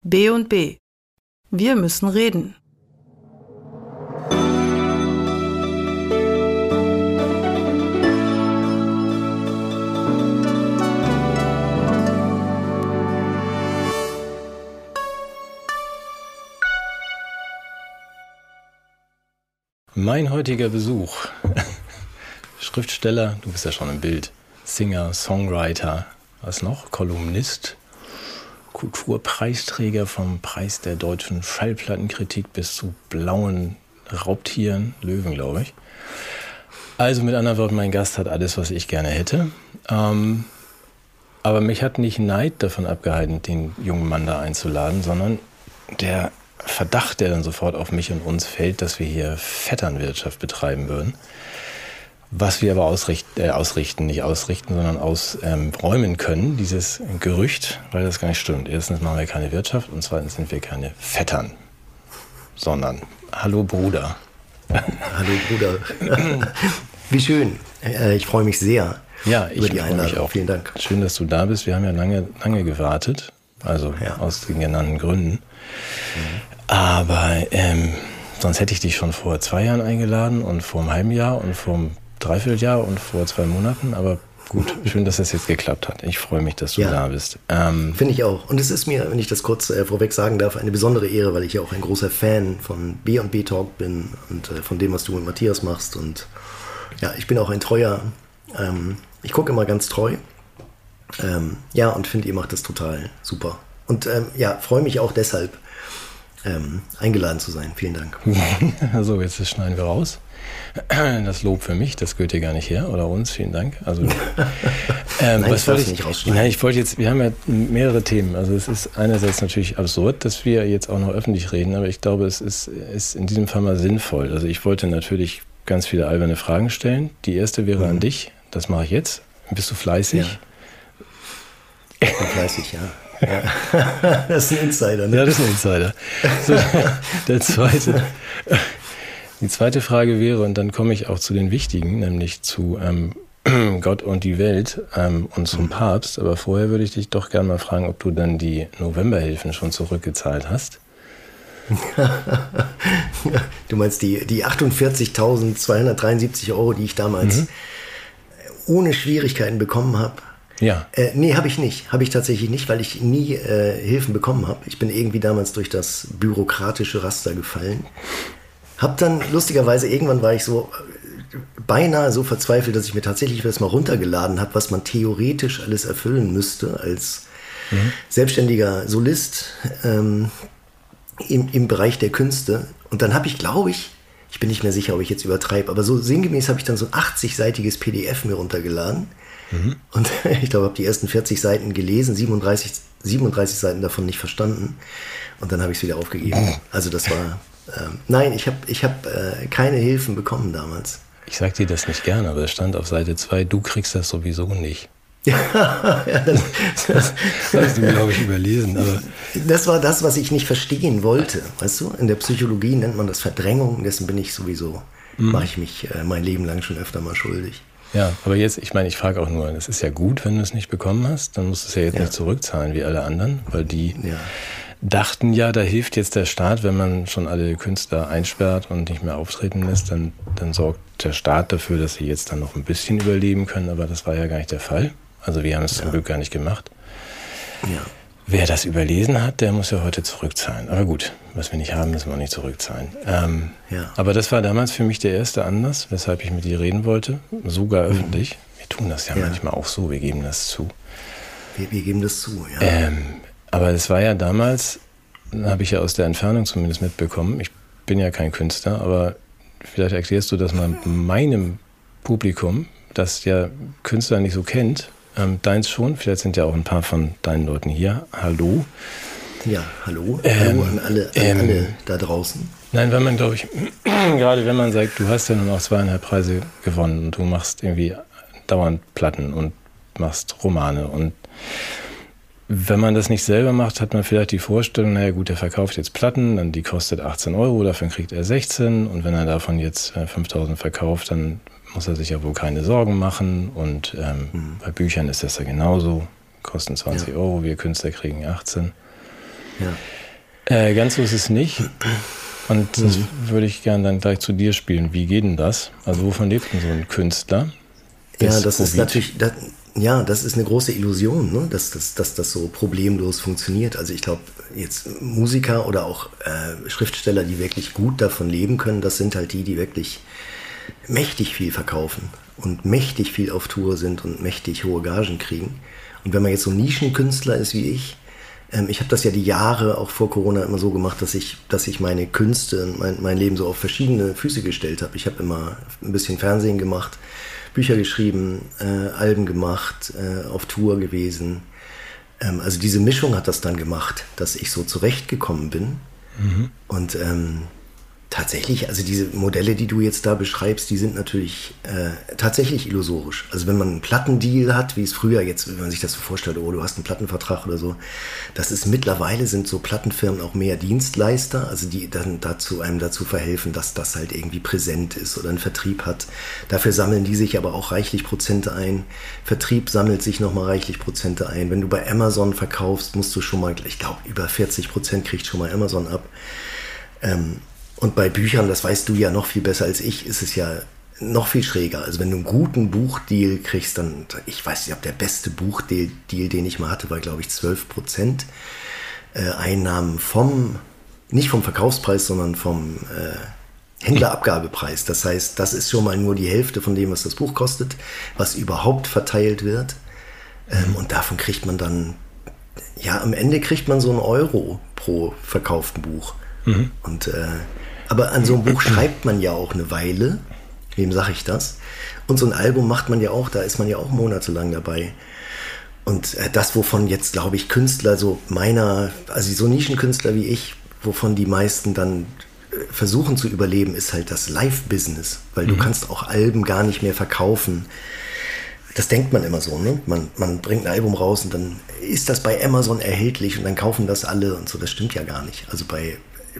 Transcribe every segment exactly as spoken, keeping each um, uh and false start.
B und B. Wir müssen reden. Mein heutiger Besuch, Schriftsteller, du bist ja schon im Bild, Singer, Songwriter, was noch, Kolumnist, Kulturpreisträger vom Preis der deutschen Schallplattenkritik bis zu blauen Raubtieren, Löwen, glaube ich. Also mit anderen Worten, mein Gast hat alles, was ich gerne hätte. Ähm, aber mich hat nicht Neid davon abgehalten, den jungen Mann da einzuladen, sondern der Verdacht, der dann sofort auf mich und uns fällt, dass wir hier Vetternwirtschaft betreiben würden. Was wir aber ausrichten, äh, ausrichten nicht ausrichten, sondern ausräumen ähm, können, dieses Gerücht, weil das gar nicht stimmt. Erstens machen wir keine Wirtschaft und zweitens sind wir keine Vettern, sondern hallo Bruder. Hallo Bruder. Wie schön. Äh, ich freue mich sehr ja, ich über die freue mich auch. Vielen Dank. Schön, dass du da bist. Wir haben ja lange, lange gewartet, also ja. aus den genannten Gründen. Mhm. Aber ähm, sonst hätte ich dich schon vor zwei Jahren eingeladen und vor einem halben Jahr und vor einem Dreivierteljahr und vor zwei Monaten. Aber gut, schön, dass das jetzt geklappt hat. Ich freue mich, dass du ja, da bist. Ähm, Finde ich auch. Und es ist mir, wenn ich das kurz äh, vorweg sagen darf, eine besondere Ehre, weil ich ja auch ein großer Fan von B und B Talk bin und äh, von dem, was du mit Matthias machst. Und ja, ich bin auch ein treuer, ähm, ich gucke immer ganz treu. Ähm, ja, und finde, ihr macht das total super. Und ähm, ja, freue mich auch deshalb, Ähm, eingeladen zu sein. Vielen Dank. Also jetzt das schneiden wir raus. Das Lob für mich, das gehört dir gar nicht her oder uns. Vielen Dank. Also ähm, Nein, was wollte ich nicht rausschneiden. Nein, ich wollte jetzt. Wir haben ja mehrere Themen. Also es ist einerseits natürlich absurd, dass wir jetzt auch noch öffentlich reden, aber ich glaube, es ist, ist in diesem Fall mal sinnvoll. Also ich wollte natürlich ganz viele alberne Fragen stellen. Die erste wäre mhm. an dich. Das mache ich jetzt. Bist du fleißig? Ja. Ich bin fleißig, ja. Ja. Das ist ein Insider, ne? Ja, das ist ein Insider. So, der zweite, die zweite Frage wäre, und dann komme ich auch zu den wichtigen, nämlich zu ähm, Gott und die Welt ähm, und zum Papst. Aber vorher würde ich dich doch gerne mal fragen, ob du dann die Novemberhilfen schon zurückgezahlt hast. Du meinst die, die achtundvierzigtausendzweihundertdreiundsiebzig Euro, die ich damals mhm. ohne Schwierigkeiten bekommen habe? Ja. Äh, nee, habe ich nicht. Habe ich tatsächlich nicht, weil ich nie äh, Hilfen bekommen habe. Ich bin irgendwie damals durch das bürokratische Raster gefallen. Hab dann, lustigerweise, irgendwann war ich so äh, beinahe so verzweifelt, dass ich mir tatsächlich das mal runtergeladen habe, was man theoretisch alles erfüllen müsste als mhm. selbstständiger Solist ähm, im, im Bereich der Künste. Und dann habe ich, glaube ich, ich bin nicht mehr sicher, ob ich jetzt übertreibe, aber so sinngemäß habe ich dann so ein achtzig-seitiges P D F mir runtergeladen. Mhm. Und ich glaube, habe die ersten vierzig Seiten gelesen, siebenunddreißig, siebenunddreißig Seiten davon nicht verstanden. Und dann habe ich es wieder aufgegeben. Also das war, ähm, nein, ich habe ich hab, äh, keine Hilfen bekommen damals. Ich sag dir das nicht gerne, aber es stand auf Seite zwei, du kriegst das sowieso nicht. Ja, das, das hast du, glaube ich, überlesen. Aber das war das, was ich nicht verstehen wollte. Weißt du, in der Psychologie nennt man das Verdrängung, dessen bin ich sowieso, mhm. mache ich mich äh, mein Leben lang schon öfter mal schuldig. Ja, aber jetzt, ich meine, ich frage auch nur, das ist ja gut, wenn du es nicht bekommen hast, dann musst du es ja jetzt ja. nicht zurückzahlen wie alle anderen, weil die ja. dachten ja, da hilft jetzt der Staat, wenn man schon alle Künstler einsperrt und nicht mehr auftreten lässt, dann, dann sorgt der Staat dafür, dass sie jetzt dann noch ein bisschen überleben können, aber das war ja gar nicht der Fall. Also wir haben es ja. zum Glück gar nicht gemacht. Ja. Wer das überlesen hat, der muss ja heute zurückzahlen. Aber gut, was wir nicht haben, müssen wir auch nicht zurückzahlen. Ähm, ja. Aber das war damals für mich der erste Anlass, weshalb ich mit dir reden wollte, sogar mhm. öffentlich. Wir tun das ja, ja manchmal auch so, wir geben das zu. Wir, wir geben das zu, ja. Ähm, aber es war ja damals, habe ich ja aus der Entfernung zumindest mitbekommen, ich bin ja kein Künstler, aber vielleicht erklärst du das mal meinem Publikum, das ja Künstler nicht so kennt. Ähm, deins schon, vielleicht sind ja auch ein paar von deinen Leuten hier. Hallo. Ja, hallo. Ähm, hallo an alle, an ähm, alle da draußen. Nein, wenn man, glaube ich, gerade wenn man sagt, du hast ja nun auch zweieinhalb Preise gewonnen und du machst irgendwie dauernd Platten und machst Romane und wenn man das nicht selber macht, hat man vielleicht die Vorstellung, naja gut, der verkauft jetzt Platten, dann die kostet achtzehn Euro, davon kriegt er sechzehn und wenn er davon jetzt fünftausend verkauft, dann muss er sich ja wohl keine Sorgen machen und ähm, mhm. bei Büchern ist das ja genauso, kosten zwanzig ja. Euro, wir Künstler kriegen achtzehn. Ja. Äh, ganz so ist es nicht. Und das mhm. würde ich gerne dann gleich zu dir spielen. Wie geht denn das? Also wovon lebt denn so ein Künstler? Ja, das Covid? ist natürlich, das, ja, das ist eine große Illusion, ne? dass, dass, dass das so problemlos funktioniert. Also ich glaube, jetzt Musiker oder auch äh, Schriftsteller, die wirklich gut davon leben können, das sind halt die, die wirklich mächtig viel verkaufen und mächtig viel auf Tour sind und mächtig hohe Gagen kriegen. Und wenn man jetzt so ein Nischenkünstler ist wie ich, ähm, ich habe das ja die Jahre auch vor Corona immer so gemacht, dass ich, dass ich meine Künste und mein, mein Leben so auf verschiedene Füße gestellt habe. Ich habe immer ein bisschen Fernsehen gemacht, Bücher geschrieben, äh, Alben gemacht, äh, auf Tour gewesen. Ähm, also diese Mischung hat das dann gemacht, dass ich so zurechtgekommen bin. Mhm. Und ähm, tatsächlich, also diese Modelle, die du jetzt da beschreibst, die sind natürlich äh, tatsächlich illusorisch. Also wenn man einen Plattendeal hat, wie es früher jetzt, wenn man sich das so vorstellt, oh, du hast einen Plattenvertrag oder so, das ist mittlerweile, sind so Plattenfirmen auch mehr Dienstleister, also die dann dazu einem dazu verhelfen, dass das halt irgendwie präsent ist oder einen Vertrieb hat. Dafür sammeln die sich aber auch reichlich Prozente ein. Vertrieb sammelt sich nochmal reichlich Prozente ein. Wenn du bei Amazon verkaufst, musst du schon mal, ich glaube, über vierzig Prozent kriegt schon mal Amazon ab. Ähm, Und bei Büchern, das weißt du ja noch viel besser als ich, ist es ja noch viel schräger. Also wenn du einen guten Buchdeal kriegst, dann, ich weiß nicht, ob der beste Buchdeal, Deal, den ich mal hatte, war, glaube ich, zwölf Prozent äh, Einnahmen vom, nicht vom Verkaufspreis, sondern vom äh, Händlerabgabepreis. Das heißt, das ist schon mal nur die Hälfte von dem, was das Buch kostet, was überhaupt verteilt wird. Ähm, und davon kriegt man dann, ja, am Ende kriegt man so einen Euro pro verkauften Buch. Mhm. Und äh, aber an so einem Buch schreibt man ja auch eine Weile. Wem sage ich das? Und so ein Album macht man ja auch, da ist man ja auch monatelang dabei. Und äh, das, wovon jetzt, glaube ich, Künstler so meiner, also so Nischenkünstler wie ich, wovon die meisten dann äh, versuchen zu überleben, ist halt das Live-Business. Weil mhm. du kannst auch Alben gar nicht mehr verkaufen. Das denkt man immer so, ne? Man, man bringt ein Album raus und dann ist das bei Amazon erhältlich und dann kaufen das alle und so. Das stimmt ja gar nicht. Also bei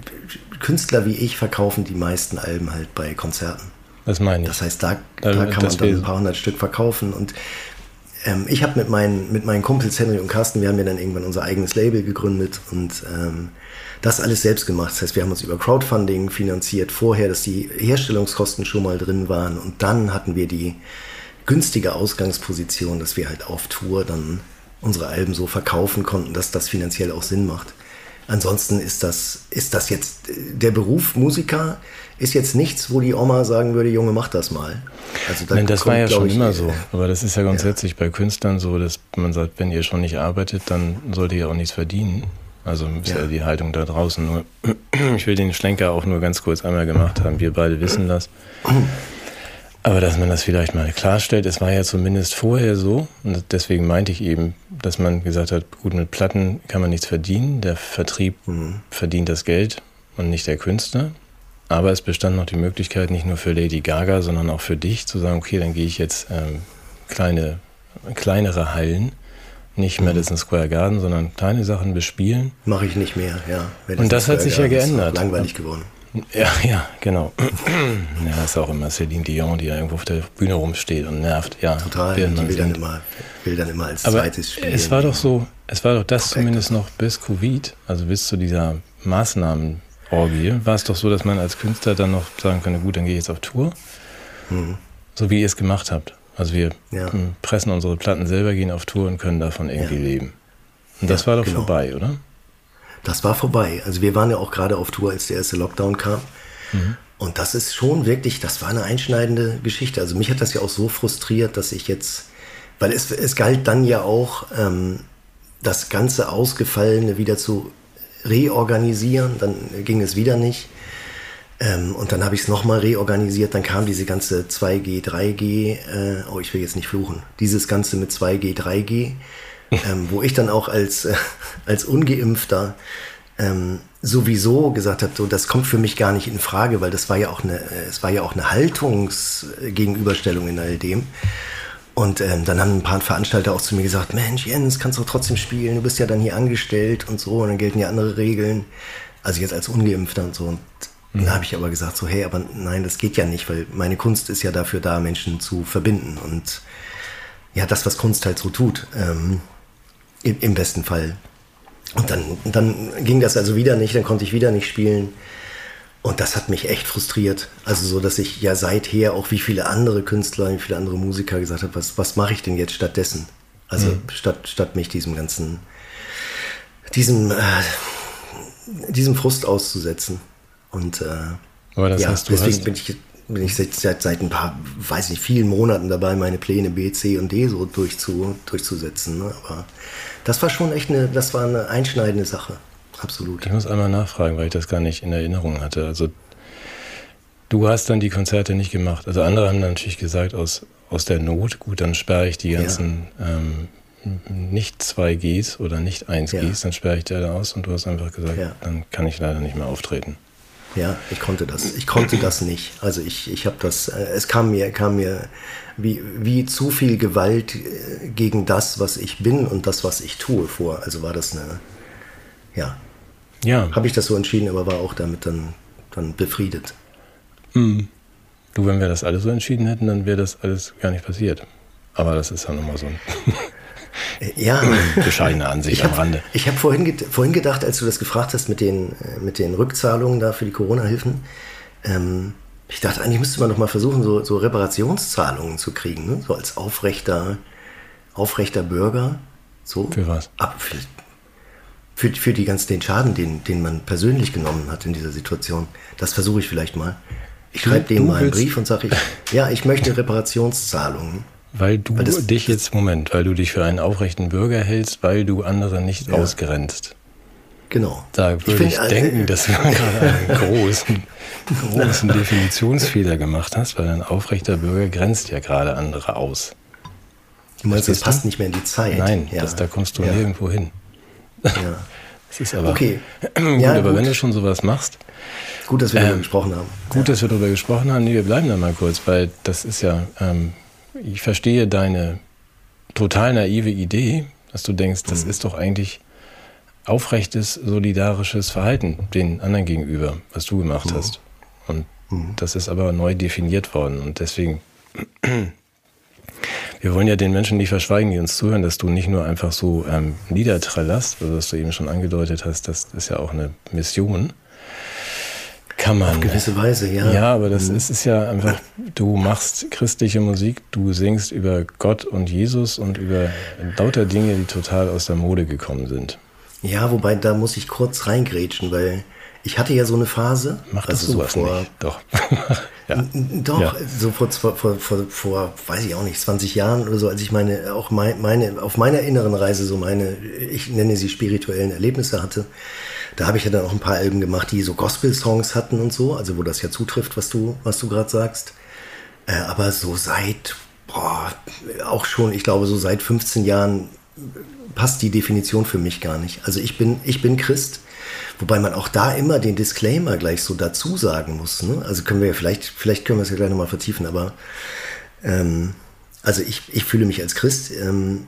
Künstler wie ich verkaufen die meisten Alben halt bei Konzerten. Das meine ich. Das heißt, da, da kann man dann ein paar hundert Stück verkaufen. Und ähm, ich habe mit meinen, mit meinen Kumpels Henry und Carsten, wir haben ja dann irgendwann unser eigenes Label gegründet und ähm, das alles selbst gemacht. Das heißt, wir haben uns über Crowdfunding finanziert vorher, dass die Herstellungskosten schon mal drin waren. Und dann hatten wir die günstige Ausgangsposition, dass wir halt auf Tour dann unsere Alben so verkaufen konnten, dass das finanziell auch Sinn macht. Ansonsten ist das, ist das jetzt, der Beruf Musiker ist jetzt nichts, wo die Oma sagen würde, Junge, mach das mal. Also da Nein, das kommt, war ja schon ich, immer so. Aber das ist ja grundsätzlich ja. bei Künstlern so, dass man sagt, wenn ihr schon nicht arbeitet, dann sollt ihr auch nichts verdienen. Also ist ja, ja die Haltung da draußen. Nur, ich will den Schlenker auch nur ganz kurz einmal gemacht haben. Wir beide wissen das. Aber dass man das vielleicht mal klarstellt, es war ja zumindest vorher so, und deswegen meinte ich eben, dass man gesagt hat, gut, mit Platten kann man nichts verdienen, der Vertrieb mhm. verdient das Geld und nicht der Künstler. Aber es bestand noch die Möglichkeit, nicht nur für Lady Gaga, sondern auch für dich, zu sagen, okay, dann gehe ich jetzt ähm, kleine, kleinere Hallen, nicht mhm. Madison Square Garden, sondern kleine Sachen bespielen. Mache ich nicht mehr, ja. Madison und das Square hat sich Garden ja geändert. Ist langweilig geworden. Ja, ja, genau. Ja, ist auch immer Céline Dion, die ja irgendwo auf der Bühne rumsteht und nervt. Ja, total, die will dann, immer, will dann immer als Aber zweites spielen. Es war doch so, es war doch das Perfekt. Zumindest noch bis Covid, also bis zu dieser Maßnahmenorgie, war es doch so, dass man als Künstler dann noch sagen konnte, gut, dann gehe ich jetzt auf Tour. Mhm. So wie ihr es gemacht habt. Also wir ja. pressen unsere Platten selber, gehen auf Tour und können davon irgendwie ja. leben. Und das ja, war doch genau. vorbei, oder? Das war vorbei. Also wir waren ja auch gerade auf Tour, als der erste Lockdown kam. Mhm. Und das ist schon wirklich, das war eine einschneidende Geschichte. Also mich hat das ja auch so frustriert, dass ich jetzt, weil es, es galt dann ja auch, ähm, das ganze Ausgefallene wieder zu reorganisieren. Dann ging es wieder nicht. Ähm, und dann habe ich es nochmal reorganisiert. Dann kam diese ganze zwei G, drei G, äh, oh, ich will jetzt nicht fluchen, dieses Ganze mit zwei G, drei G. Ähm, wo ich dann auch als, äh, als Ungeimpfter ähm, sowieso gesagt habe, so, das kommt für mich gar nicht in Frage, weil das war ja auch eine, es war ja auch eine Haltungsgegenüberstellung in all dem. Und ähm, dann haben ein paar Veranstalter auch zu mir gesagt, Mensch, Jens, kannst du trotzdem spielen, du bist ja dann hier angestellt und so, und dann gelten ja andere Regeln. Also jetzt als Ungeimpfter und so. Und mhm. dann habe ich aber gesagt, so, hey, aber nein, das geht ja nicht, weil meine Kunst ist ja dafür da, Menschen zu verbinden. Und ja, das, was Kunst halt so tut, ähm, im, im besten Fall. Und dann, dann ging das also wieder nicht, dann konnte ich wieder nicht spielen. Und das hat mich echt frustriert. Also so, dass ich ja seither auch wie viele andere Künstler, wie viele andere Musiker gesagt habe, was, was mache ich denn jetzt stattdessen? Also mhm. statt, statt mich diesem ganzen, diesem, äh, diesem Frust auszusetzen. Und äh, Aber das ja, heißt, du deswegen hast bin ich, bin ich seit, seit ein paar, weiß nicht, vielen Monaten dabei, meine Pläne B, C und D so durchzu, durchzusetzen. Ne? Aber das war schon echt eine, das war eine einschneidende Sache. Absolut. Ich muss einmal nachfragen, weil ich das gar nicht in Erinnerung hatte. Also du hast dann die Konzerte nicht gemacht. Also andere haben dann natürlich gesagt, aus, aus der Not, gut, dann sperre ich die ganzen ja. ähm, nicht zwei Gs oder nicht eins Gs, ja. dann sperre ich die da aus und du hast einfach gesagt, ja. dann kann ich leider nicht mehr auftreten. Ja, ich konnte das. Ich konnte das nicht. Also ich, ich habe das, es kam mir, kam mir wie, wie zu viel Gewalt gegen das, was ich bin und das, was ich tue, vor. Also war das eine, ja. Ja. Habe ich das so entschieden, aber war auch damit dann, dann befriedet. Mhm. Du, wenn wir das alle so entschieden hätten, dann wäre das alles gar nicht passiert. Aber das ist ja nochmal so ein ja. bescheidene Ansicht ich hab, am Rande. Ich habe vorhin, vorhin gedacht, als du das gefragt hast mit den, mit den Rückzahlungen da für die Corona-Hilfen, ähm, ich dachte, eigentlich müsste man doch mal versuchen, so, so Reparationszahlungen zu kriegen, ne? So als aufrechter, aufrechter Bürger. So. Für was? Ab, für, Für, für die ganz, den Schaden, den, den man persönlich genommen hat in dieser Situation. Das versuche ich vielleicht mal. Ich schreibe denen mal einen Brief und sage, ich, ja, ich möchte Reparationszahlungen. Weil du weil das, dich jetzt, Moment, weil du dich für einen aufrechten Bürger hältst, weil du andere nicht ja. ausgrenzt. Genau. Da würde ich, ich find, denken, äh, dass du gerade einen großen, großen Definitionsfehler gemacht hast, weil ein aufrechter Bürger grenzt ja gerade andere aus. Du meinst, das passt nicht mehr in die Zeit? Nein, ja. das, da kommst du ja. nirgendwo hin. Ja. Das ist aber okay. gut, ja, aber gut. wenn du schon sowas machst. Gut, dass wir ähm, darüber gesprochen haben. Gut, ja. dass wir darüber gesprochen haben. Nee, wir bleiben da mal kurz, weil das ist ja, ähm, ich verstehe deine total naive Idee, dass du denkst, das mhm. ist doch eigentlich aufrechtes, solidarisches Verhalten den anderen gegenüber, was du gemacht mhm. hast. Und mhm. das ist aber neu definiert worden und deswegen wir wollen ja den Menschen nicht verschweigen, die uns zuhören, dass du nicht nur einfach so ähm, niederträllerst, also was du eben schon angedeutet hast, das ist ja auch eine Mission. Kann man. Auf gewisse Weise, ja. Ja, aber das mhm. ist, ist ja einfach, du machst christliche Musik, du singst über Gott und Jesus und über lauter Dinge, die total aus der Mode gekommen sind. Ja, wobei, da muss ich kurz reingrätschen, weil ich hatte ja so eine Phase. Mach das also sowas so vor, nicht. Doch. ja. Doch, ja. so vor, vor, vor, vor, weiß ich auch nicht, zwanzig Jahren oder so, als ich meine, auch mein, meine, auf meiner inneren Reise so meine, ich nenne sie spirituellen Erlebnisse hatte. Da habe ich ja dann auch ein paar Alben gemacht, die so Gospel-Songs hatten und so, also wo das ja zutrifft, was du, was du gerade sagst. Äh, aber so seit, boah, auch schon, ich glaube, so seit fünfzehn Jahren passt die Definition für mich gar nicht. Also ich bin, ich bin Christ, wobei man auch da immer den Disclaimer gleich so dazu sagen muss. Ne? Also können wir ja vielleicht, vielleicht können wir es ja gleich nochmal vertiefen, aber ähm, also ich, ich fühle mich als Christ, ähm,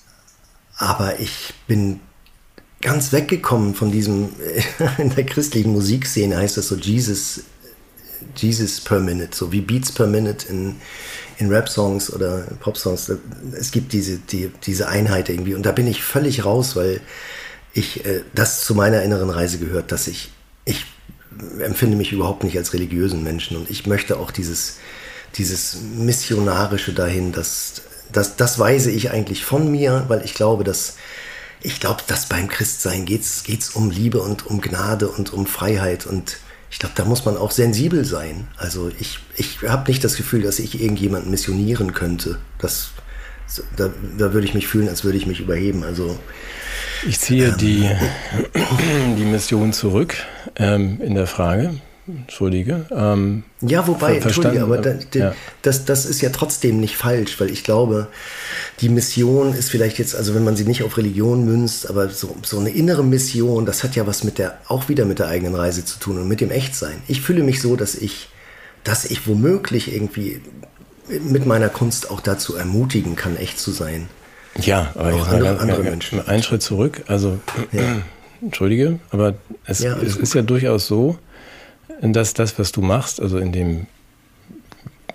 aber ich bin ganz weggekommen von diesem, in der christlichen Musikszene heißt das so Jesus, Jesus per Minute, so wie Beats per Minute in, in Rap-Songs oder Pop-Songs. Es gibt diese, die, diese Einheit irgendwie und da bin ich völlig raus, weil ich, äh, das zu meiner inneren Reise gehört, dass ich, ich empfinde mich überhaupt nicht als religiösen Menschen und ich möchte auch dieses, dieses Missionarische dahin, das, das, das weise ich eigentlich von mir, weil ich glaube, dass Ich glaube, dass beim Christsein geht's geht's um Liebe und um Gnade und um Freiheit und ich glaube, da muss man auch sensibel sein. Also ich, ich habe nicht das Gefühl, dass ich irgendjemanden missionieren könnte. Das, da, da würde ich mich fühlen, als würde ich mich überheben. Also ich ziehe ähm, die, die Mission zurück ähm, in der Frage. Entschuldige. Ähm, ja, wobei, Entschuldige, aber da, de, ja. das, das ist ja trotzdem nicht falsch, weil ich glaube, die Mission ist vielleicht jetzt, also wenn man sie nicht auf Religion münzt, aber so, so eine innere Mission, das hat ja was mit der, auch wieder mit der eigenen Reise zu tun und mit dem Echtsein. Ich fühle mich so, dass ich, dass ich womöglich irgendwie mit meiner Kunst auch dazu ermutigen kann, echt zu sein. Ja, aber auch jetzt andere, mal andere ganz, Menschen. Einen Schritt zurück, also ja. Entschuldige, aber es, ja, es ist ja durchaus so, dass das, was du machst, also in dem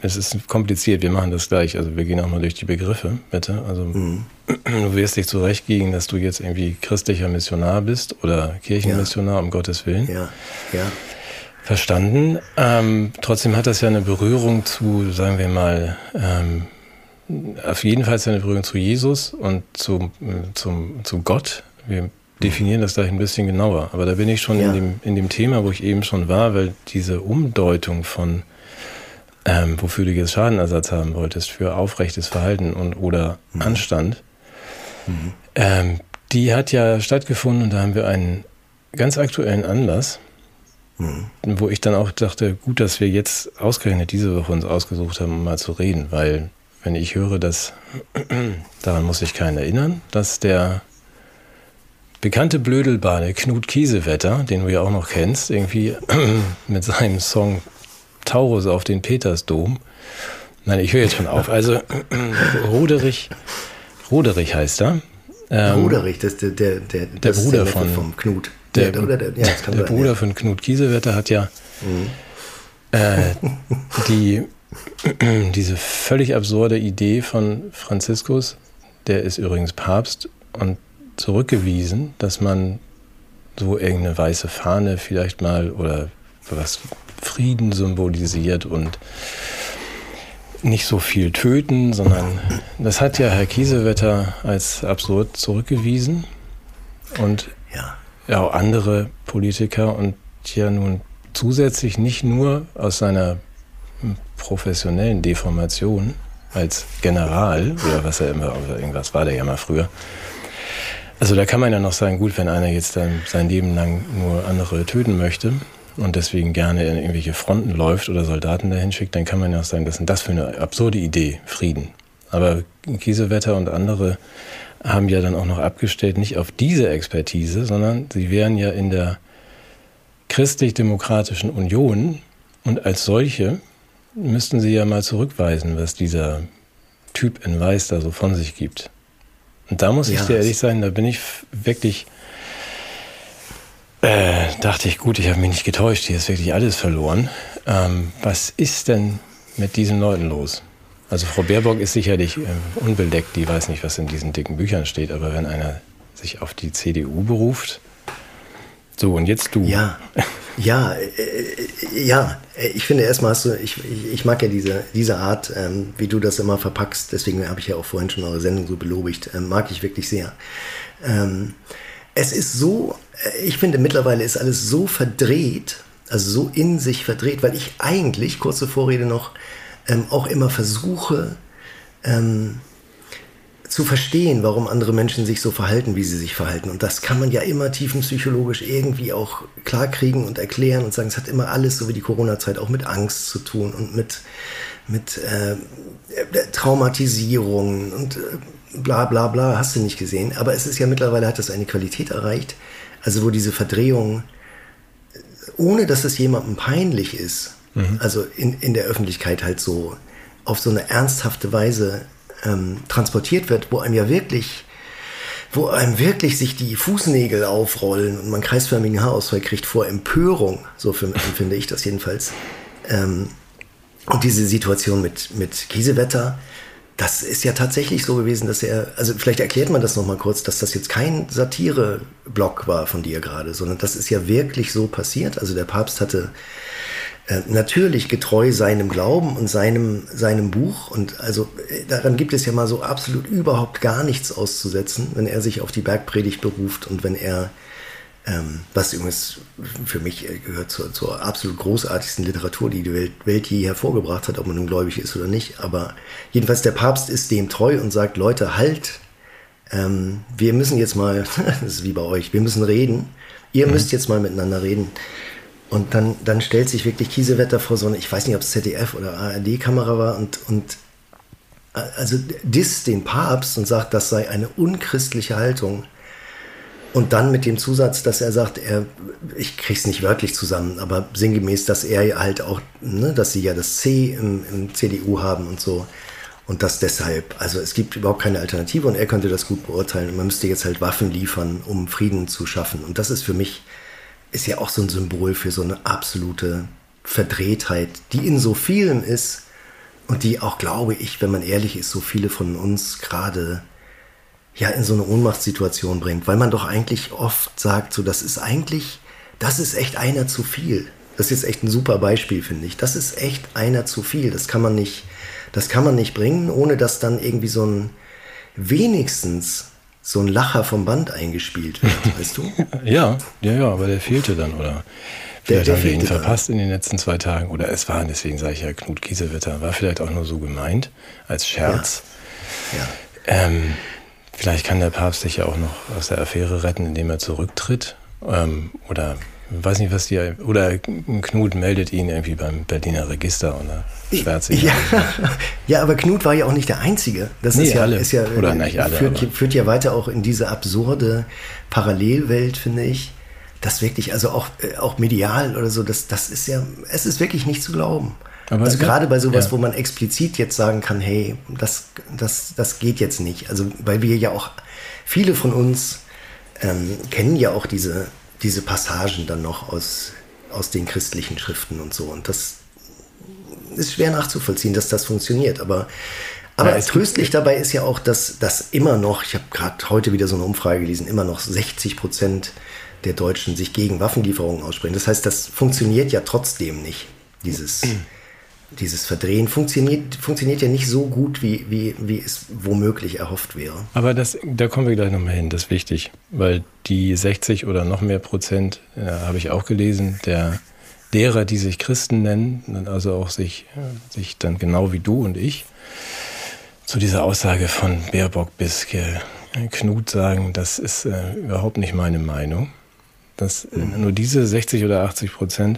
es ist kompliziert, wir machen das gleich. Also wir gehen auch mal durch die Begriffe, bitte. Also mhm. du wirst dich zurechtgehen, dass du jetzt irgendwie christlicher Missionar bist oder Kirchenmissionar, ja. um Gottes Willen. Ja, ja. Verstanden. Ähm, trotzdem hat das ja eine Berührung zu, sagen wir mal, ähm, auf jeden Fall eine Berührung zu Jesus und zu, zum, zu Gott. Wir definieren das gleich ein bisschen genauer. Aber da bin ich schon ja. in dem, in dem Thema, wo ich eben schon war, weil diese Umdeutung von, ähm, wofür du jetzt Schadenersatz haben wolltest, für aufrechtes Verhalten und oder mhm. Anstand, mhm. Ähm, die hat ja stattgefunden und da haben wir einen ganz aktuellen Anlass, mhm. wo ich dann auch dachte, gut, dass wir jetzt ausgerechnet diese Woche uns ausgesucht haben, um mal zu reden, weil wenn ich höre, dass, daran muss sich keiner erinnern, dass der bekannte Blödelbade Knut Kiesewetter, den du ja auch noch kennst, irgendwie mit seinem Song Taurus auf den Petersdom, nein, ich höre jetzt schon auf, also Roderich, Roderich heißt er. Ähm, Roderich, das ist der, der, der, der das Bruder ist der von vom Knut. Der, der, oder der, ja, das kann der sein, Bruder ja. von Knut Kiesewetter hat ja mhm. äh, die diese völlig absurde Idee von Franziskus, der ist übrigens Papst, und zurückgewiesen, dass man so irgendeine weiße Fahne vielleicht mal oder was Frieden symbolisiert und nicht so viel töten, sondern das hat ja Herr Kiesewetter als absurd zurückgewiesen und ja, ja auch andere Politiker und ja nun zusätzlich nicht nur aus seiner professionellen Deformation als General oder was er immer, oder irgendwas war der ja mal früher. Also da kann man ja noch sagen, gut, wenn einer jetzt dann sein Leben lang nur andere töten möchte und deswegen gerne in irgendwelche Fronten läuft oder Soldaten dahin schickt, dann kann man ja auch sagen, das ist das für eine absurde Idee, Frieden. Aber Kiesewetter und andere haben ja dann auch noch abgestellt, nicht auf diese Expertise, sondern sie wären ja in der Christlich-Demokratischen Union und als solche müssten sie ja mal zurückweisen, was dieser Typ in Weiß da so von sich gibt. Und da muss ich ja, dir ehrlich sein, da bin ich wirklich, äh, dachte ich, gut, ich habe mich nicht getäuscht, hier ist wirklich alles verloren. Ähm, was ist denn mit diesen Leuten los? Also Frau Baerbock ist sicherlich äh, unbeleckt, die weiß nicht, was in diesen dicken Büchern steht, aber wenn einer sich auf die C D U beruft, so und jetzt du. Ja, ja, äh, ja, ich finde erstmal hast du, ich, ich, ich mag ja diese, diese Art, ähm, wie du das immer verpackst, deswegen habe ich ja auch vorhin schon eure Sendung so belobigt, ähm, mag ich wirklich sehr. Ähm, es ist so, ich finde mittlerweile ist alles so verdreht, also so in sich verdreht, weil ich eigentlich, kurze Vorrede noch, ähm, auch immer versuche, ähm, zu verstehen, warum andere Menschen sich so verhalten, wie sie sich verhalten. Und das kann man ja immer tiefenpsychologisch irgendwie auch klarkriegen und erklären und sagen, es hat immer alles, so wie die Corona-Zeit, auch mit Angst zu tun und mit, mit äh, Traumatisierung und äh, bla bla bla, hast du nicht gesehen. Aber es ist ja mittlerweile, hat das eine Qualität erreicht, also wo diese Verdrehung, ohne dass es jemandem peinlich ist, mhm. also in, in der Öffentlichkeit halt so auf so eine ernsthafte Weise Ähm, transportiert wird, wo einem ja wirklich, wo einem wirklich sich die Fußnägel aufrollen und man kreisförmigen Haarausfall kriegt vor Empörung, so empfinde ich das jedenfalls. Ähm, und diese Situation mit, mit Kiesewetter, das ist ja tatsächlich so gewesen, dass er, also vielleicht erklärt man das nochmal kurz, dass das jetzt kein Satire-Block war von dir gerade, sondern das ist ja wirklich so passiert. Also der Papst hatte Äh, natürlich getreu seinem Glauben und seinem, seinem Buch. Und also äh, daran gibt es ja mal so absolut überhaupt gar nichts auszusetzen, wenn er sich auf die Bergpredigt beruft und wenn er, ähm, was übrigens für mich äh, gehört zur, zur absolut großartigsten Literatur, die die Welt, Welt je hervorgebracht hat, ob man nun gläubig ist oder nicht. Aber jedenfalls der Papst ist dem treu und sagt, Leute, halt, ähm, wir müssen jetzt mal, das ist wie bei euch, wir müssen reden. Ihr mhm. müsst jetzt mal miteinander reden. Und dann, dann stellt sich wirklich Kiesewetter vor so eine, ich weiß nicht, ob es Z D F oder A R D-Kamera war, und, und also disst den Papst und sagt, das sei eine unchristliche Haltung. Und dann mit dem Zusatz, dass er sagt, er, ich krieg's nicht wörtlich zusammen, aber sinngemäß, dass er halt auch, ne, dass sie ja das C im, im C D U haben und so. Und das deshalb, also es gibt überhaupt keine Alternative und er könnte das gut beurteilen. Und man müsste jetzt halt Waffen liefern, um Frieden zu schaffen. Und das ist für mich, ist ja auch so ein Symbol für so eine absolute Verdrehtheit, die in so vielem ist, und die auch, glaube ich, wenn man ehrlich ist, so viele von uns gerade ja in so eine Ohnmachtssituation bringt, weil man doch eigentlich oft sagt, so das ist eigentlich, das ist echt einer zu viel. Das ist echt ein super Beispiel, finde ich. Das ist echt einer zu viel. Das kann man nicht, das kann man nicht bringen, ohne dass dann irgendwie so ein, wenigstens so ein Lacher vom Band eingespielt wird, weißt du? Ja, ja, ja, aber der fehlte dann, oder? Vielleicht der haben wir ihn fehlte verpasst in den letzten zwei Tagen. Oder es war, deswegen sage ich ja, Knut Kiesewetter, war vielleicht auch nur so gemeint, als Scherz. Ja. Ja. Ähm, vielleicht kann der Papst sich ja auch noch aus der Affäre retten, indem er zurücktritt. Ähm, oder weiß nicht, was die. Oder Knut meldet ihn irgendwie beim Berliner Register oder schwärzt ihn. Ja. Ja, aber Knut war ja auch nicht der Einzige. Das Nee, ist ja, alle. ist ja Oder nicht alle, führt, aber- führt ja weiter auch in diese absurde Parallelwelt, finde ich. Das wirklich, also auch, äh, auch medial oder so, das, das ist ja, es ist wirklich nicht zu glauben. Aber also es- gerade bei sowas, ja. wo man explizit jetzt sagen kann, hey, das, das, das geht jetzt nicht. Also weil wir ja auch, viele von uns ähm, kennen ja auch diese, diese Passagen dann noch aus, aus den christlichen Schriften und so. Und das ist schwer nachzuvollziehen, dass das funktioniert. Aber, aber Ja, es gibt- tröstlich dabei ist ja auch, dass, dass immer noch, ich habe gerade heute wieder so eine Umfrage gelesen, immer noch sechzig Prozent der Deutschen sich gegen Waffenlieferungen aussprechen. Das heißt, das funktioniert ja trotzdem nicht. Dieses, dieses Verdrehen funktioniert, funktioniert ja nicht so gut, wie, wie, wie es womöglich erhofft wäre. Aber das, da kommen wir gleich nochmal hin, das ist wichtig. Weil die sechzig oder noch mehr Prozent, äh, habe ich auch gelesen, der derer, die sich Christen nennen, also auch sich, äh, sich dann genau wie du und ich, zu dieser Aussage von Baerbock bis äh, Knut sagen, das ist äh, überhaupt nicht meine Meinung. Dass äh, nur diese sechzig oder achtzig Prozent,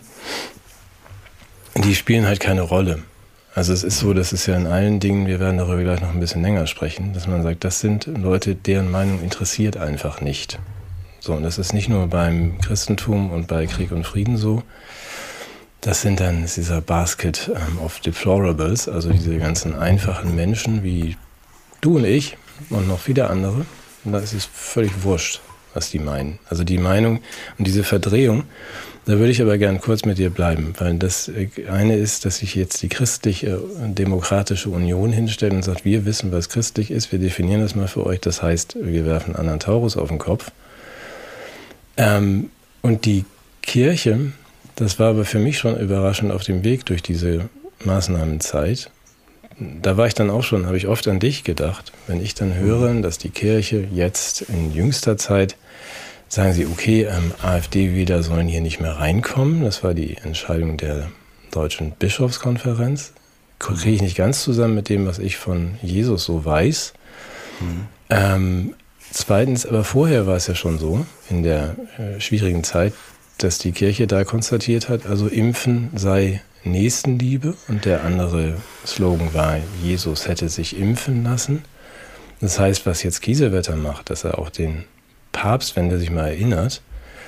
die spielen halt keine Rolle. Also es ist so, das ist ja in allen Dingen, wir werden darüber gleich noch ein bisschen länger sprechen, dass man sagt, das sind Leute, deren Meinung interessiert einfach nicht. So, und das ist nicht nur beim Christentum und bei Krieg und Frieden so. Das sind dann das ist dieser Basket ähm, of Deplorables, also diese ganzen einfachen Menschen wie du und ich und noch viele andere. Und da ist es völlig wurscht, was die meinen. Also die Meinung und diese Verdrehung, da würde ich aber gern kurz mit dir bleiben, weil das eine ist, dass sich jetzt die christliche Demokratische Union hinstellt und sagt, wir wissen, was christlich ist, wir definieren das mal für euch, das heißt, wir werfen anderen Taurus auf den Kopf. Ähm, und die Kirche, das war aber für mich schon überraschend auf dem Weg durch diese Maßnahmenzeit. Da war ich dann auch schon, habe ich oft an dich gedacht, wenn ich dann höre, dass die Kirche jetzt in jüngster Zeit sagen sie, okay, ähm, AfD-Wähler sollen hier nicht mehr reinkommen. Das war die Entscheidung der Deutschen Bischofskonferenz. Kriege ich nicht ganz zusammen mit dem, was ich von Jesus so weiß. Mhm. Ähm, zweitens, aber vorher war es ja schon so, in der äh, schwierigen Zeit, dass die Kirche da konstatiert hat, also Impfen sei Nächstenliebe. Und der andere Slogan war, Jesus hätte sich impfen lassen. Das heißt, was jetzt Kiesewetter macht, dass er auch den Papst, wenn der sich mal erinnert,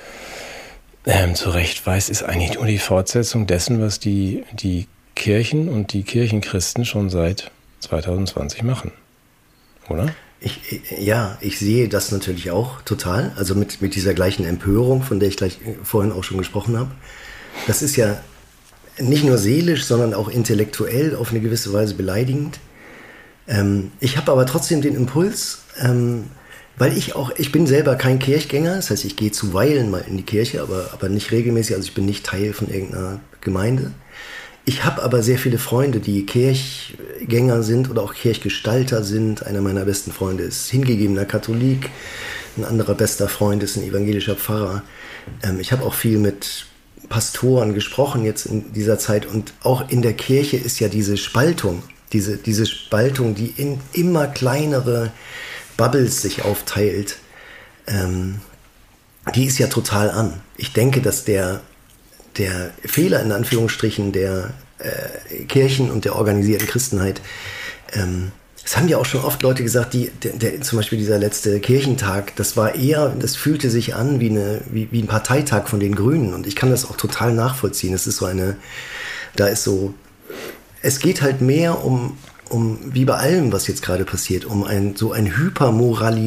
ähm, zurechtweist, ist eigentlich nur die Fortsetzung dessen, was die, die Kirchen und die Kirchenchristen schon seit zwanzig zwanzig machen. Oder? Ich, ja, ich sehe das natürlich auch total. Also mit, mit dieser gleichen Empörung, von der ich gleich vorhin auch schon gesprochen habe. Das ist ja nicht nur seelisch, sondern auch intellektuell auf eine gewisse Weise beleidigend. Ähm, ich habe aber trotzdem den Impuls, ähm, weil ich auch, ich bin selber kein Kirchgänger, das heißt, ich gehe zuweilen mal in die Kirche, aber, aber nicht regelmäßig, also ich bin nicht Teil von irgendeiner Gemeinde. Ich habe aber sehr viele Freunde, die Kirchgänger sind oder auch Kirchgestalter sind. Einer meiner besten Freunde ist hingegebener Katholik, ein anderer bester Freund ist ein evangelischer Pfarrer. Ähm, ich habe auch viel mit Pastoren gesprochen jetzt in dieser Zeit und auch in der Kirche ist ja diese Spaltung, diese, diese Spaltung, die in immer kleinere Bubbles sich aufteilt, ähm, die ist ja total an. Ich denke, dass der, der Fehler in Anführungsstrichen der äh, Kirchen und der organisierten Christenheit, ähm, das haben ja auch schon oft Leute gesagt, die, der, der, zum Beispiel dieser letzte Kirchentag, das war eher, das fühlte sich an wie, eine, wie, wie ein Parteitag von den Grünen und ich kann das auch total nachvollziehen. Es ist so eine, da ist so, es geht halt mehr um um, wie bei allem, was jetzt gerade passiert, um ein, so ein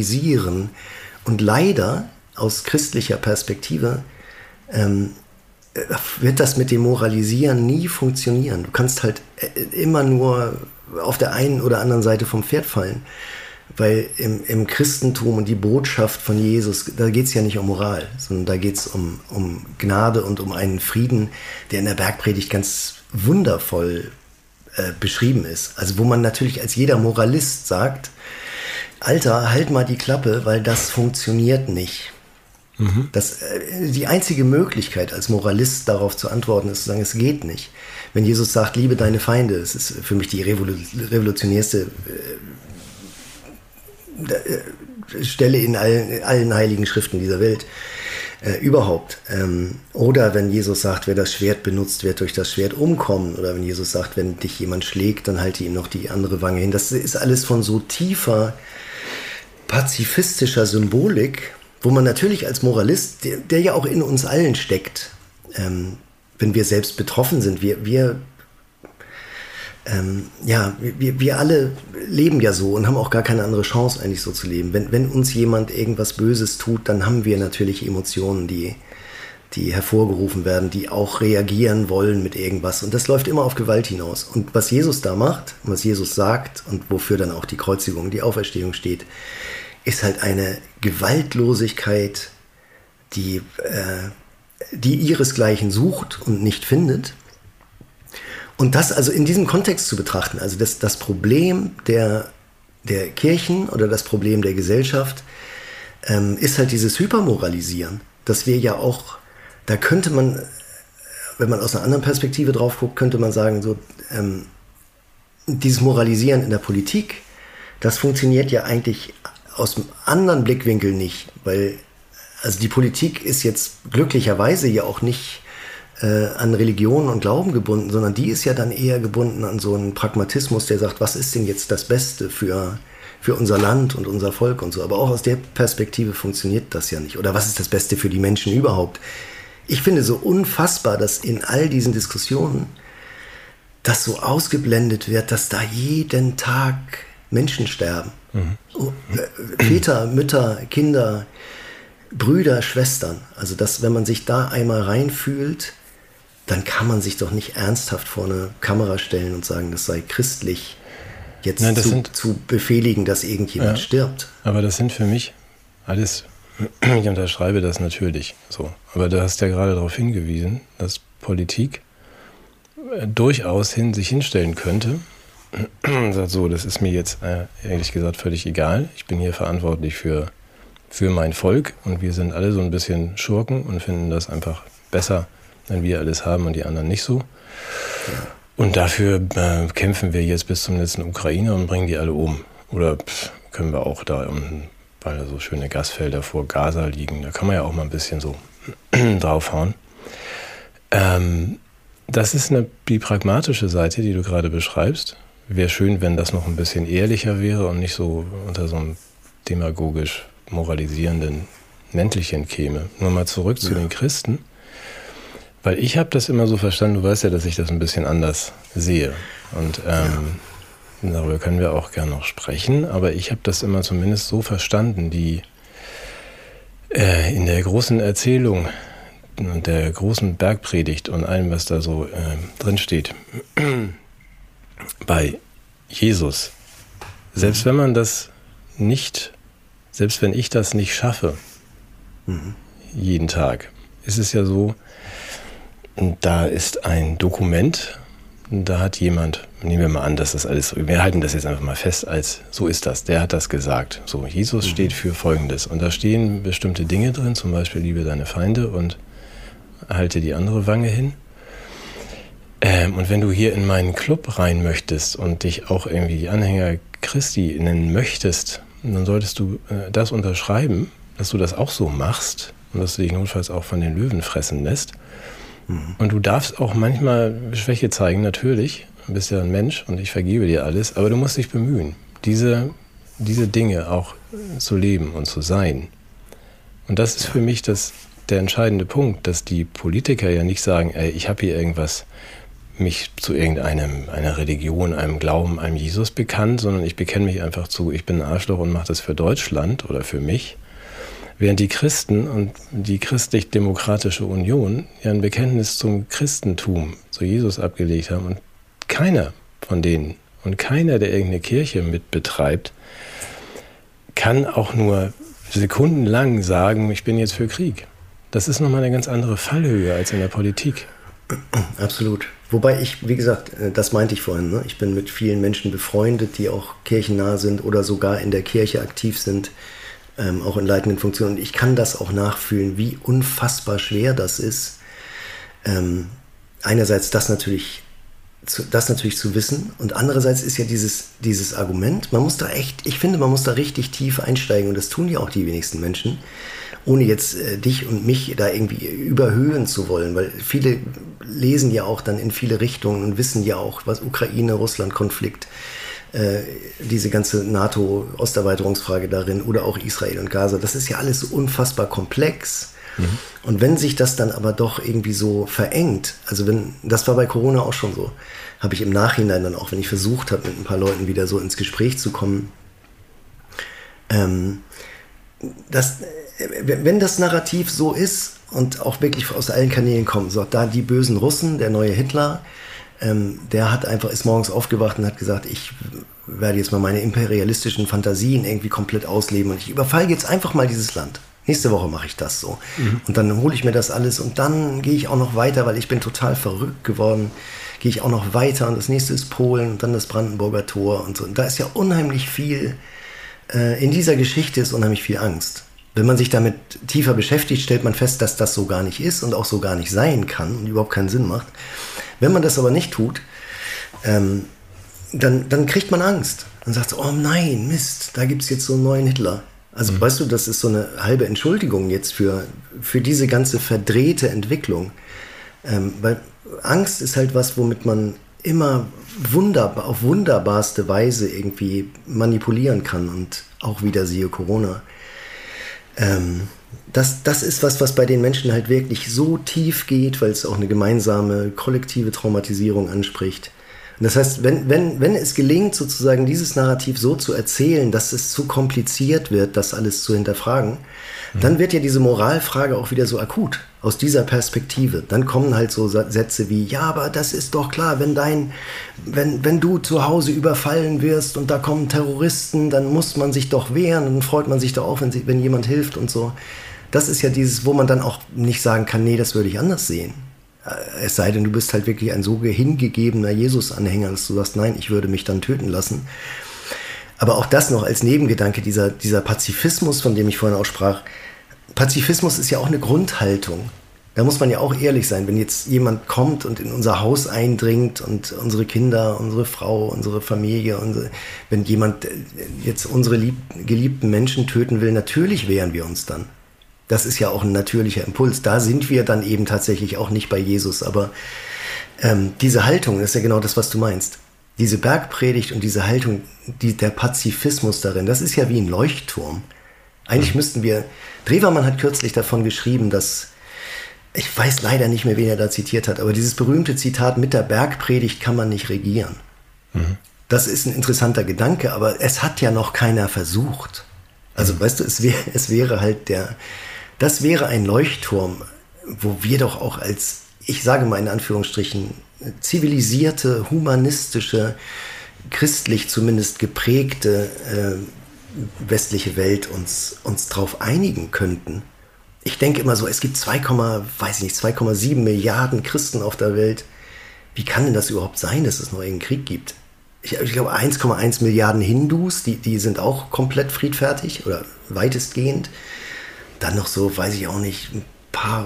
Hypermoralisieren. Und leider, aus christlicher Perspektive, ähm, wird das mit dem Moralisieren nie funktionieren. Du kannst halt immer nur auf der einen oder anderen Seite vom Pferd fallen. Weil im, im Christentum und die Botschaft von Jesus, da geht es ja nicht um Moral, sondern da geht es um, um Gnade und um einen Frieden, der in der Bergpredigt ganz wundervoll äh, beschrieben ist. Also wo man natürlich als jeder Moralist sagt, Alter, halt mal die Klappe, weil das funktioniert nicht. Mhm. Das, äh, die einzige Möglichkeit als Moralist darauf zu antworten ist zu sagen, es geht nicht. Wenn Jesus sagt, liebe deine Feinde, es ist für mich die revolu- revolutionärste äh, Stelle in allen, allen heiligen Schriften dieser Welt äh, überhaupt. Ähm, oder wenn Jesus sagt, wer das Schwert benutzt, wird durch das Schwert umkommen. Oder wenn Jesus sagt, wenn dich jemand schlägt, dann halte ihm noch die andere Wange hin. Das ist alles von so tiefer pazifistischer Symbolik, wo man natürlich als Moralist, der, der ja auch in uns allen steckt, ähm, wenn wir selbst betroffen sind, wir, wir Ähm, ja, wir, wir alle leben ja so und haben auch gar keine andere Chance, eigentlich so zu leben. Wenn, wenn uns jemand irgendwas Böses tut, dann haben wir natürlich Emotionen, die, die hervorgerufen werden, die auch reagieren wollen mit irgendwas. Und das läuft immer auf Gewalt hinaus. Und was Jesus da macht, was Jesus sagt und wofür dann auch die Kreuzigung, die Auferstehung steht, ist halt eine Gewaltlosigkeit, die, äh, die ihresgleichen sucht und nicht findet. Und das also in diesem Kontext zu betrachten, also das, das Problem der, der Kirchen oder das Problem der Gesellschaft, ähm, ist halt dieses Hypermoralisieren, dass wir ja auch, da könnte man, wenn man aus einer anderen Perspektive drauf guckt, könnte man sagen, so ähm, dieses Moralisieren in der Politik, das funktioniert ja eigentlich aus einem anderen Blickwinkel nicht, weil also die Politik ist jetzt glücklicherweise ja auch nicht an Religion und Glauben gebunden, sondern die ist ja dann eher gebunden an so einen Pragmatismus, der sagt, was ist denn jetzt das Beste für, für unser Land und unser Volk und so. Aber auch aus der Perspektive funktioniert das ja nicht. Oder was ist das Beste für die Menschen überhaupt? Ich finde so unfassbar, dass in all diesen Diskussionen das so ausgeblendet wird, dass da jeden Tag Menschen sterben. Mhm. Väter, Mütter, Kinder, Brüder, Schwestern. Also dass, wenn man sich da einmal reinfühlt, dann kann man sich doch nicht ernsthaft vor eine Kamera stellen und sagen, das sei christlich, jetzt Nein, zu, sind, zu befehligen, dass irgendjemand ja, stirbt. Aber das sind für mich alles, ich unterschreibe das natürlich so. Aber du hast ja gerade darauf hingewiesen, dass Politik durchaus hin, sich hinstellen könnte und sagt, so, das ist mir jetzt äh, ehrlich gesagt völlig egal. Ich bin hier verantwortlich für, für mein Volk und wir sind alle so ein bisschen Schurken und finden das einfach besser, wenn wir alles haben und die anderen nicht so. Ja. Und dafür äh, kämpfen wir jetzt bis zum letzten Ukrainer und bringen die alle um. Oder pff, können wir auch da, um, weil da so schöne Gasfelder vor Gaza liegen, da kann man ja auch mal ein bisschen so draufhauen. Ähm, das ist eine, die pragmatische Seite, die du gerade beschreibst. Wäre schön, wenn das noch ein bisschen ehrlicher wäre und nicht so unter so einem demagogisch moralisierenden Mäntelchen käme. Nur mal zurück ja. zu den Christen. Weil ich habe das immer so verstanden, du weißt ja, dass ich das ein bisschen anders sehe. Und ähm, ja. darüber können wir auch gerne noch sprechen. Aber ich habe das immer zumindest so verstanden, die äh, in der großen Erzählung und der großen Bergpredigt und allem, was da so äh, drin steht, bei Jesus, selbst wenn man das nicht, selbst wenn ich das nicht schaffe, mhm. jeden Tag, ist es ja so, da ist ein Dokument, da hat jemand, nehmen wir mal an, dass das alles, wir halten das jetzt einfach mal fest, als so ist das, der hat das gesagt. So, Jesus mhm. steht für Folgendes und da stehen bestimmte Dinge drin, zum Beispiel liebe deine Feinde und halte die andere Wange hin. Ähm, und wenn du hier in meinen Club rein möchtest und dich auch irgendwie Anhänger Christi nennen möchtest, dann solltest du äh, das unterschreiben, dass du das auch so machst und dass du dich notfalls auch von den Löwen fressen lässt. Mhm. Und du darfst auch manchmal Schwäche zeigen, natürlich. Du bist ja ein Mensch und ich vergebe dir alles, aber du musst dich bemühen, diese, diese Dinge auch zu leben und zu sein. Und das ist für mich das, der entscheidende Punkt, dass die Politiker ja nicht sagen, ey, ich habe hier irgendwas, mich zu irgendeinem einer Religion, einem Glauben, einem Jesus bekannt, sondern ich bekenne mich einfach zu, ich bin ein Arschloch und mache das für Deutschland oder für mich. Während die Christen und die Christlich-Demokratische Union ja ein Bekenntnis zum Christentum, zu Jesus abgelegt haben und keiner von denen und keiner, der irgendeine Kirche mit betreibt, kann auch nur sekundenlang sagen, ich bin jetzt für Krieg. Das ist nochmal eine ganz andere Fallhöhe als in der Politik. Absolut. Wobei ich, wie gesagt, das meinte ich vorhin, ne? Ich bin mit vielen Menschen befreundet, die auch kirchennah sind oder sogar in der Kirche aktiv sind, ähm, auch in leitenden Funktionen. Und ich kann das auch nachfühlen, wie unfassbar schwer das ist. Ähm, einerseits das natürlich, zu, das natürlich zu wissen und andererseits ist ja dieses, dieses Argument, man muss da echt, ich finde, man muss da richtig tief einsteigen und das tun ja auch die wenigsten Menschen, ohne jetzt äh, dich und mich da irgendwie überhöhen zu wollen, weil viele lesen ja auch dann in viele Richtungen und wissen ja auch, was Ukraine-Russland-Konflikt, äh, diese ganze NATO-Osterweiterungsfrage darin oder auch Israel und Gaza, das ist ja alles so unfassbar komplex. Mhm. Und wenn sich das dann aber doch irgendwie so verengt, also wenn, das war bei Corona auch schon so, habe ich im Nachhinein dann auch, wenn ich versucht habe, mit ein paar Leuten wieder so ins Gespräch zu kommen, ähm, das wenn das Narrativ so ist und auch wirklich aus allen Kanälen kommt, so da die bösen Russen, der neue Hitler, ähm, der hat einfach, ist morgens aufgewacht und hat gesagt, ich werde jetzt mal meine imperialistischen Fantasien irgendwie komplett ausleben und ich überfalle jetzt einfach mal dieses Land. Nächste Woche mache ich das so. Mhm. Und dann hole ich mir das alles und dann gehe ich auch noch weiter, weil ich bin total verrückt geworden, gehe ich auch noch weiter und das nächste ist Polen und dann das Brandenburger Tor und so. Und da ist ja unheimlich viel, äh, in dieser Geschichte ist unheimlich viel Angst. Wenn man sich damit tiefer beschäftigt, stellt man fest, dass das so gar nicht ist und auch so gar nicht sein kann und überhaupt keinen Sinn macht. Wenn man das aber nicht tut, ähm, dann, dann kriegt man Angst. Dann sagt man, oh nein, Mist, da gibt es jetzt so einen neuen Hitler. Also mhm. weißt du, das ist so eine halbe Entschuldigung jetzt für, für diese ganze verdrehte Entwicklung. Ähm, weil Angst ist halt was, womit man immer wunderbar, auf wunderbarste Weise irgendwie manipulieren kann und auch wieder siehe Corona. Ähm, das, das ist was, was bei den Menschen halt wirklich so tief geht, weil es auch eine gemeinsame, kollektive Traumatisierung anspricht. Und das heißt, wenn, wenn, wenn es gelingt, sozusagen dieses Narrativ so zu erzählen, dass es zu kompliziert wird, das alles zu hinterfragen, mhm. dann wird ja diese Moralfrage auch wieder so akut, aus dieser Perspektive. Dann kommen halt so Sätze wie, ja, aber das ist doch klar, wenn dein, wenn, wenn du zu Hause überfallen wirst und da kommen Terroristen, dann muss man sich doch wehren und dann freut man sich doch auch, wenn, sie, wenn jemand hilft und so. Das ist ja dieses, wo man dann auch nicht sagen kann, nee, das würde ich anders sehen. Es sei denn, du bist halt wirklich ein so hingegebener Jesus-Anhänger, dass du sagst, nein, ich würde mich dann töten lassen. Aber auch das noch als Nebengedanke, dieser, dieser Pazifismus, von dem ich vorhin auch sprach. Pazifismus ist ja auch eine Grundhaltung. Da muss man ja auch ehrlich sein, wenn jetzt jemand kommt und in unser Haus eindringt und unsere Kinder, unsere Frau, unsere Familie, unsere, wenn jemand jetzt unsere lieb, geliebten Menschen töten will, natürlich wehren wir uns dann. Das ist ja auch ein natürlicher Impuls. Da sind wir dann eben tatsächlich auch nicht bei Jesus. Aber ähm, diese Haltung, das ist ja genau das, was du meinst. Diese Bergpredigt und diese Haltung, die, der Pazifismus darin, das ist ja wie ein Leuchtturm. Eigentlich müssten wir, Drewermann hat kürzlich davon geschrieben, dass, ich weiß leider nicht mehr, wen er da zitiert hat, aber dieses berühmte Zitat, mit der Bergpredigt kann man nicht regieren. Mhm. Das ist ein interessanter Gedanke, aber es hat ja noch keiner versucht. Also, mhm. weißt du, es, wär, es wäre halt der, das wäre ein Leuchtturm, wo wir doch auch als, ich sage mal in Anführungsstrichen, zivilisierte, humanistische, christlich zumindest geprägte äh, westliche Welt uns, uns drauf einigen könnten. Ich denke immer so, es gibt zwei, weiß ich nicht, zwei Komma sieben Milliarden Christen auf der Welt. Wie kann denn das überhaupt sein, dass es noch einen Krieg gibt? Ich, ich glaube, eins Komma eins Milliarden Hindus, die, die sind auch komplett friedfertig oder weitestgehend. Dann noch so, weiß ich auch nicht, ein paar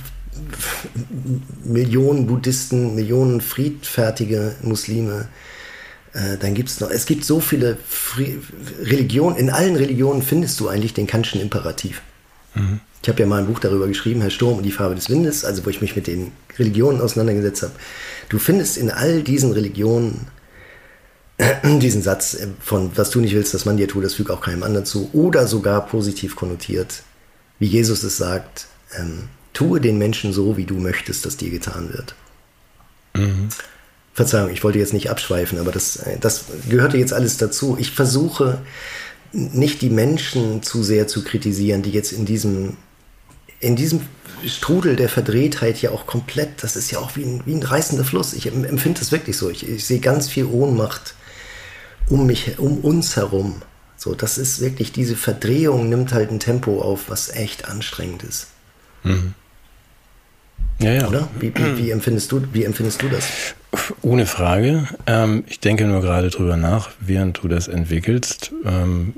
Millionen Buddhisten, Millionen friedfertige Muslime. Äh, dann gibt es noch, es gibt so viele Fri- Religionen, in allen Religionen findest du eigentlich den Kantschen Imperativ. Mhm. Ich habe ja mal ein Buch darüber geschrieben, Herr Sturm und die Farbe des Windes, also wo ich mich mit den Religionen auseinandergesetzt habe. Du findest in all diesen Religionen äh, diesen Satz von, was du nicht willst, dass man dir tut, das fügt auch keinem anderen zu, oder sogar positiv konnotiert, wie Jesus es sagt, ähm, tue den Menschen so, wie du möchtest, dass dir getan wird. Mhm. Verzeihung, ich wollte jetzt nicht abschweifen, aber das, das gehörte jetzt alles dazu. Ich versuche nicht die Menschen zu sehr zu kritisieren, die jetzt in diesem, in diesem Strudel der Verdrehtheit ja auch komplett, das ist ja auch wie ein, wie ein reißender Fluss. Ich empfinde es wirklich so. Ich, ich sehe ganz viel Ohnmacht um mich, um uns herum. So, das ist wirklich, diese Verdrehung nimmt halt ein Tempo auf, was echt anstrengend ist. Mhm. Ja, ja. Oder? Wie, wie, wie, empfindest du, wie empfindest du das? Ohne Frage. Ähm, ich denke nur gerade drüber nach, während du das entwickelst. Ähm,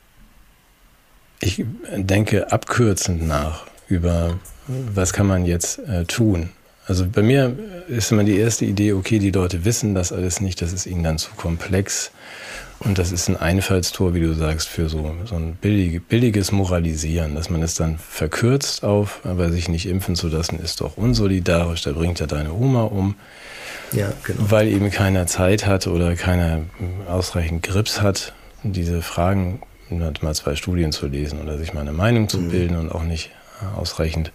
ich denke abkürzend nach über, was kann man jetzt äh, tun. Also bei mir ist immer die erste Idee, okay, die Leute wissen das alles nicht, das ist ihnen dann zu komplex. Und das ist ein Einfallstor, wie du sagst, für so, so ein billig, billiges Moralisieren, dass man es dann verkürzt auf, aber sich nicht impfen zu lassen, ist doch unsolidarisch, da bringt ja deine Oma um. Ja, genau. Weil eben keiner Zeit hat oder keiner ausreichend Grips hat, diese Fragen, mal zwei Studien zu lesen oder sich mal eine Meinung zu bilden mhm. und auch nicht ausreichend,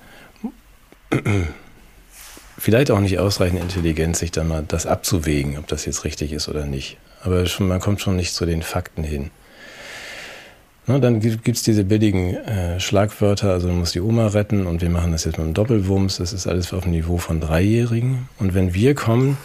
vielleicht auch nicht ausreichend Intelligenz, sich dann mal das abzuwägen, ob das jetzt richtig ist oder nicht. Aber schon, man kommt schon nicht zu den Fakten hin. Na, dann gibt es diese billigen äh, Schlagwörter, also man muss die Oma retten und wir machen das jetzt mit einem Doppelwumms, das ist alles auf dem Niveau von Dreijährigen. Und wenn wir kommen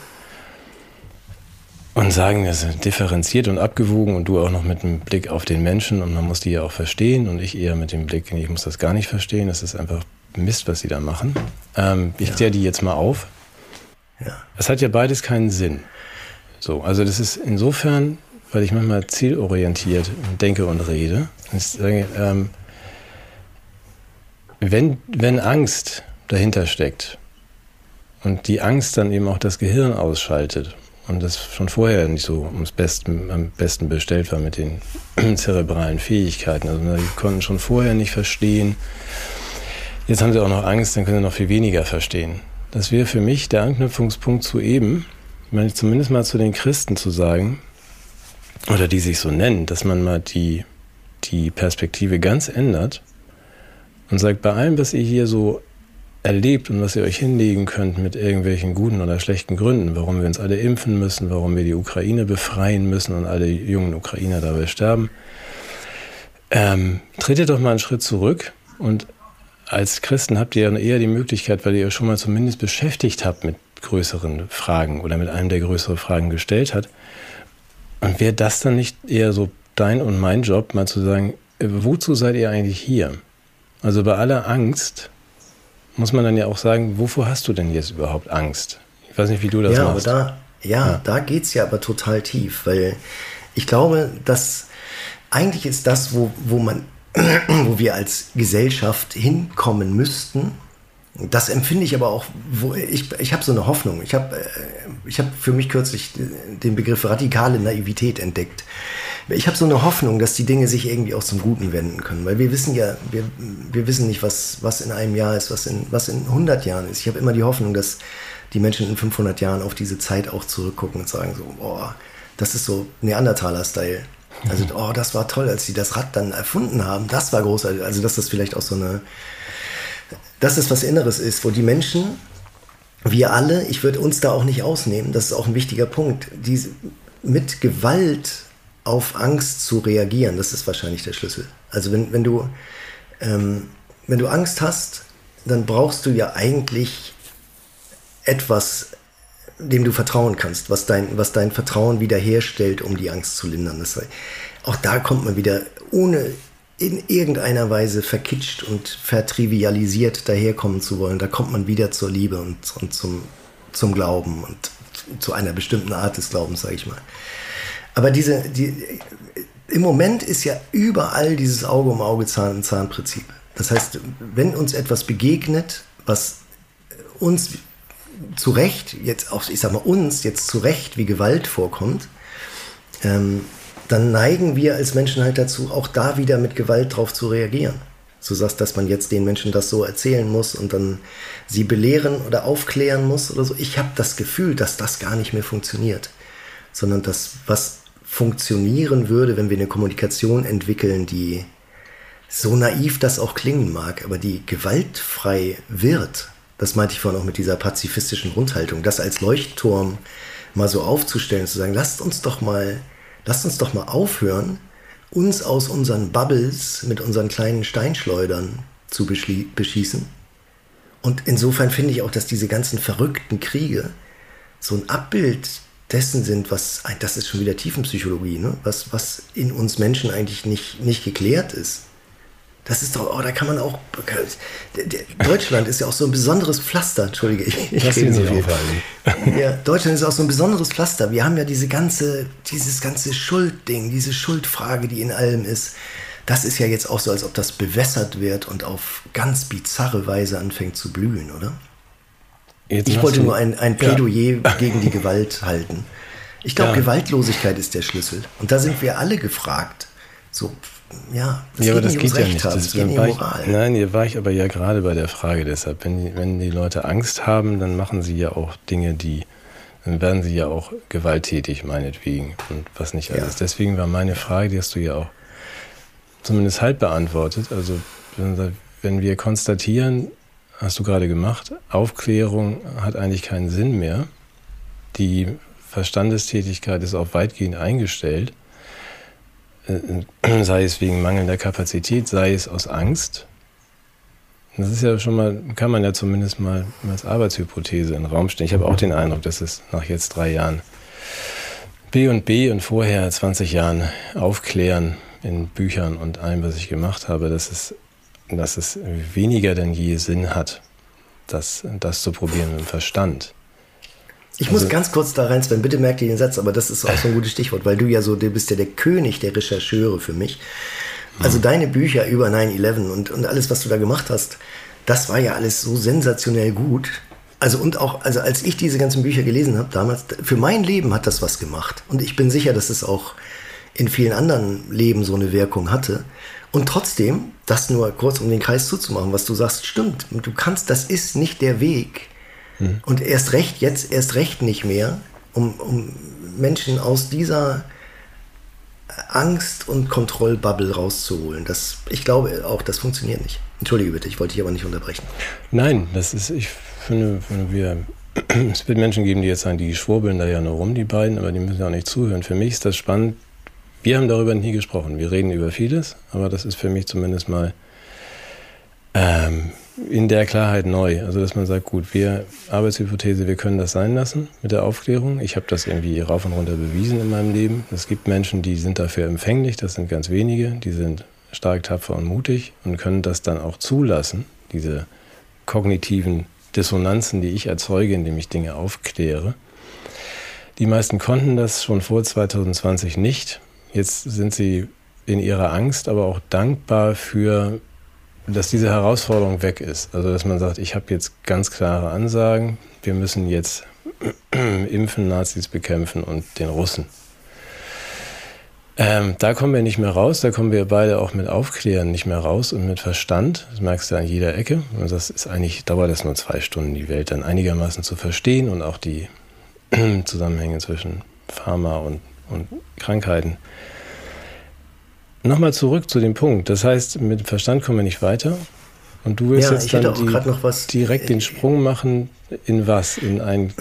und sagen, das ist differenziert und abgewogen und du auch noch mit einem Blick auf den Menschen und man muss die ja auch verstehen und ich eher mit dem Blick, ich muss das gar nicht verstehen, das ist einfach Mist, was sie da machen. Ähm, ich ja. kläre die jetzt mal auf. Ja. Es hat ja beides keinen Sinn. So, also das ist insofern, weil ich manchmal zielorientiert denke und rede. Ich sage, ähm, wenn, wenn Angst dahinter steckt und die Angst dann eben auch das Gehirn ausschaltet und das schon vorher nicht so ums besten, am besten bestellt war mit den zerebralen Fähigkeiten, also die konnten schon vorher nicht verstehen, jetzt haben sie auch noch Angst, dann können sie noch viel weniger verstehen. Das wäre für mich der Anknüpfungspunkt zu eben, meine, zumindest mal zu den Christen zu sagen, oder die sich so nennen, dass man mal die, die Perspektive ganz ändert und sagt, bei allem, was ihr hier so erlebt und was ihr euch hinlegen könnt mit irgendwelchen guten oder schlechten Gründen, warum wir uns alle impfen müssen, warum wir die Ukraine befreien müssen und alle jungen Ukrainer dabei sterben, ähm, tretet doch mal einen Schritt zurück und als Christen habt ihr ja eher die Möglichkeit, weil ihr euch schon mal zumindest beschäftigt habt mit größeren Fragen oder mit einem, der größere Fragen gestellt hat. Und wäre das dann nicht eher so dein und mein Job, mal zu sagen, wozu seid ihr eigentlich hier? Also bei aller Angst muss man dann ja auch sagen, wovor hast du denn jetzt überhaupt Angst? Ich weiß nicht, wie du das ja, machst. Aber da, ja, ja, da geht es ja aber total tief, weil ich glaube, dass eigentlich ist das, wo, wo man, wo wir als Gesellschaft hinkommen müssten. Das empfinde ich aber auch, wo ich, ich habe so eine Hoffnung. Ich habe ich hab für mich kürzlich den Begriff radikale Naivität entdeckt. Ich habe so eine Hoffnung, dass die Dinge sich irgendwie auch zum Guten wenden können. Weil wir wissen ja, wir, wir wissen nicht, was, was in einem Jahr ist, was in, was in hundert Jahren ist. Ich habe immer die Hoffnung, dass die Menschen in fünfhundert Jahren auf diese Zeit auch zurückgucken und sagen so, boah, das ist so Neandertaler-Style. Also, oh, das war toll, als sie das Rad dann erfunden haben. Das war großartig. Also, dass das vielleicht auch so eine... dass es was Inneres ist, wo die Menschen, wir alle, ich würde uns da auch nicht ausnehmen, das ist auch ein wichtiger Punkt, die, mit Gewalt auf Angst zu reagieren, das ist wahrscheinlich der Schlüssel. Also wenn, wenn, du, ähm, wenn du Angst hast, dann brauchst du ja eigentlich etwas, dem du vertrauen kannst, was dein, was dein Vertrauen wiederherstellt, um die Angst zu lindern. Das, auch da kommt man wieder ohne in irgendeiner Weise verkitscht und vertrivialisiert daherkommen zu wollen. Da kommt man wieder zur Liebe und, und zum, zum Glauben und zu einer bestimmten Art des Glaubens, sage ich mal. Aber diese, die, im Moment ist ja überall dieses Auge um Auge, Zahn um Zahn Prinzip. Das heißt, wenn uns etwas begegnet, was uns zu Recht, jetzt auch, ich sag mal uns, jetzt zu Recht wie Gewalt vorkommt, ähm, dann neigen wir als Menschen halt dazu, auch da wieder mit Gewalt drauf zu reagieren. Du sagst, dass man jetzt den Menschen das so erzählen muss und dann sie belehren oder aufklären muss oder so. Ich habe das Gefühl, dass das gar nicht mehr funktioniert, sondern das, was funktionieren würde, wenn wir eine Kommunikation entwickeln, die so naiv das auch klingen mag, aber die gewaltfrei wird. Das meinte ich vorhin auch mit dieser pazifistischen Grundhaltung, das als Leuchtturm mal so aufzustellen, zu sagen, lasst uns doch mal Lasst uns doch mal aufhören, uns aus unseren Bubbles mit unseren kleinen Steinschleudern zu beschli- beschießen. Und insofern finde ich auch, dass diese ganzen verrückten Kriege so ein Abbild dessen sind, was, das ist schon wieder Tiefenpsychologie, ne? was, was in uns Menschen eigentlich nicht, nicht geklärt ist. Das ist doch, oh, da kann man auch, Deutschland ist ja auch so ein besonderes Pflaster, entschuldige, ich, ich rede so viel. Ja, Deutschland ist auch so ein besonderes Pflaster. Wir haben ja diese ganze, dieses ganze Schuldding, diese Schuldfrage, die in allem ist. Das ist ja jetzt auch so, als ob das bewässert wird und auf ganz bizarre Weise anfängt zu blühen, oder? Jetzt ich wollte nur ein, ein Plädoyer ja. gegen die Gewalt halten. Ich glaube, ja. Gewaltlosigkeit ist der Schlüssel. Und da sind wir alle gefragt. So, ja, das ja, aber das geht ja nicht. Haben. Das geht nicht um Moral. Ich, nein, hier war ich aber ja gerade bei der Frage deshalb. Wenn die, wenn die Leute Angst haben, dann machen sie ja auch Dinge, die, dann werden sie ja auch gewalttätig, meinetwegen. Und was nicht alles. Ja. Deswegen war meine Frage, die hast du ja auch zumindest halb beantwortet. Also, wenn wir konstatieren, hast du gerade gemacht, Aufklärung hat eigentlich keinen Sinn mehr. Die Verstandestätigkeit ist auch weitgehend eingestellt, sei es wegen mangelnder Kapazität, sei es aus Angst. Das ist ja schon mal, kann man ja zumindest mal als Arbeitshypothese in den Raum stellen. Ich habe auch den Eindruck, dass es nach jetzt drei Jahren B und B und vorher zwanzig Jahren Aufklären in Büchern und allem, was ich gemacht habe, dass es, dass es weniger denn je Sinn hat, das, das zu probieren mit dem Verstand. Ich also, muss ganz kurz da rein, Sven, bitte merk dir den Satz, aber das ist auch so ein gutes Stichwort, weil du ja so, du bist ja der König der Rechercheure für mich. Also mhm. deine Bücher über nine eleven und, und alles, was du da gemacht hast, das war ja alles so sensationell gut. Also und auch, also als ich diese ganzen Bücher gelesen habe damals, für mein Leben hat das was gemacht. Und ich bin sicher, dass es auch in vielen anderen Leben so eine Wirkung hatte. Und trotzdem, das nur kurz, um den Kreis zuzumachen, was du sagst, stimmt. Du kannst, das ist nicht der Weg. Hm. Und erst recht, jetzt erst recht nicht mehr, um, um Menschen aus dieser Angst- und Kontrollbubble rauszuholen. Das, ich glaube auch, das funktioniert nicht. Entschuldige bitte, ich wollte dich aber nicht unterbrechen. Nein, das ist, ich finde, finde wir, es wird Menschen geben, die jetzt sagen, die schwurbeln da ja nur rum, die beiden, aber die müssen ja auch nicht zuhören. Für mich ist das spannend. Wir haben darüber nie gesprochen. Wir reden über vieles, aber das ist für mich zumindest mal ähm, in der Klarheit neu. Also, dass man sagt, gut, wir, Arbeitshypothese, wir können das sein lassen mit der Aufklärung. Ich habe das irgendwie rauf und runter bewiesen in meinem Leben. Es gibt Menschen, die sind dafür empfänglich, das sind ganz wenige, die sind stark, tapfer und mutig und können das dann auch zulassen, diese kognitiven Dissonanzen, die ich erzeuge, indem ich Dinge aufkläre. Die meisten konnten das schon vor zwanzig zwanzig nicht. Jetzt sind sie in ihrer Angst, aber auch dankbar für, dass diese Herausforderung weg ist. Also dass man sagt, ich habe jetzt ganz klare Ansagen, wir müssen jetzt impfen, Nazis bekämpfen und den Russen. Ähm, da kommen wir nicht mehr raus, da kommen wir beide auch mit Aufklären nicht mehr raus und mit Verstand. Das merkst du an jeder Ecke. Und das ist eigentlich, dauert das nur zwei Stunden, die Welt dann einigermaßen zu verstehen und auch die Zusammenhänge zwischen Pharma und, und Krankheiten. Nochmal zurück zu dem Punkt. Das heißt, mit Verstand kommen wir nicht weiter. Und du willst ja, jetzt dann die, noch was, direkt den Sprung machen in was? In ein,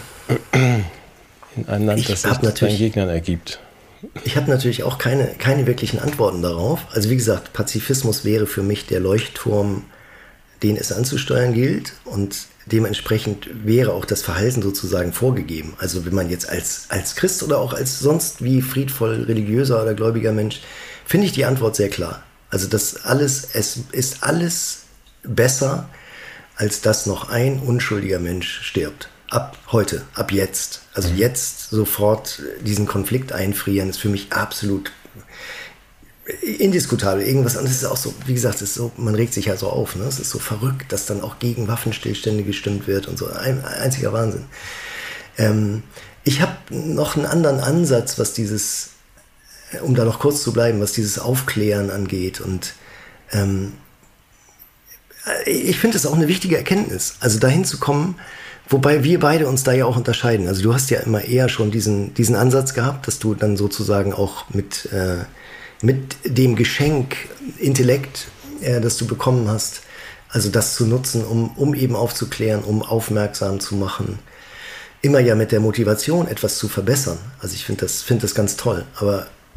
in ein Land, das sich deinen Gegnern ergibt. Ich habe natürlich auch keine, keine wirklichen Antworten darauf. Also wie gesagt, Pazifismus wäre für mich der Leuchtturm, den es anzusteuern gilt. Und dementsprechend wäre auch das Verhalten sozusagen vorgegeben. Also wenn man jetzt als, als Christ oder auch als sonst wie friedvoll religiöser oder gläubiger Mensch, finde ich die Antwort sehr klar. Also das alles, es ist alles besser, als dass noch ein unschuldiger Mensch stirbt. Ab heute, ab jetzt. Also jetzt sofort diesen Konflikt einfrieren, ist für mich absolut indiskutabel. Irgendwas anderes ist auch so, wie gesagt, es ist so, man regt sich ja so auf. Ne? Es ist so verrückt, dass dann auch gegen Waffenstillstände gestimmt wird und so. Ein einziger Wahnsinn. Ähm, ich habe noch einen anderen Ansatz, was dieses, um da noch kurz zu bleiben, was dieses Aufklären angeht. Und ähm, ich finde es auch eine wichtige Erkenntnis, also dahin zu kommen, wobei wir beide uns da ja auch unterscheiden. Also du hast ja immer eher schon diesen, diesen Ansatz gehabt, dass du dann sozusagen auch mit, äh, mit dem Geschenk Intellekt, äh, das du bekommen hast, also das zu nutzen, um, um eben aufzuklären, um aufmerksam zu machen. Immer ja mit der Motivation, etwas zu verbessern. Also ich finde das, find das ganz toll. Aber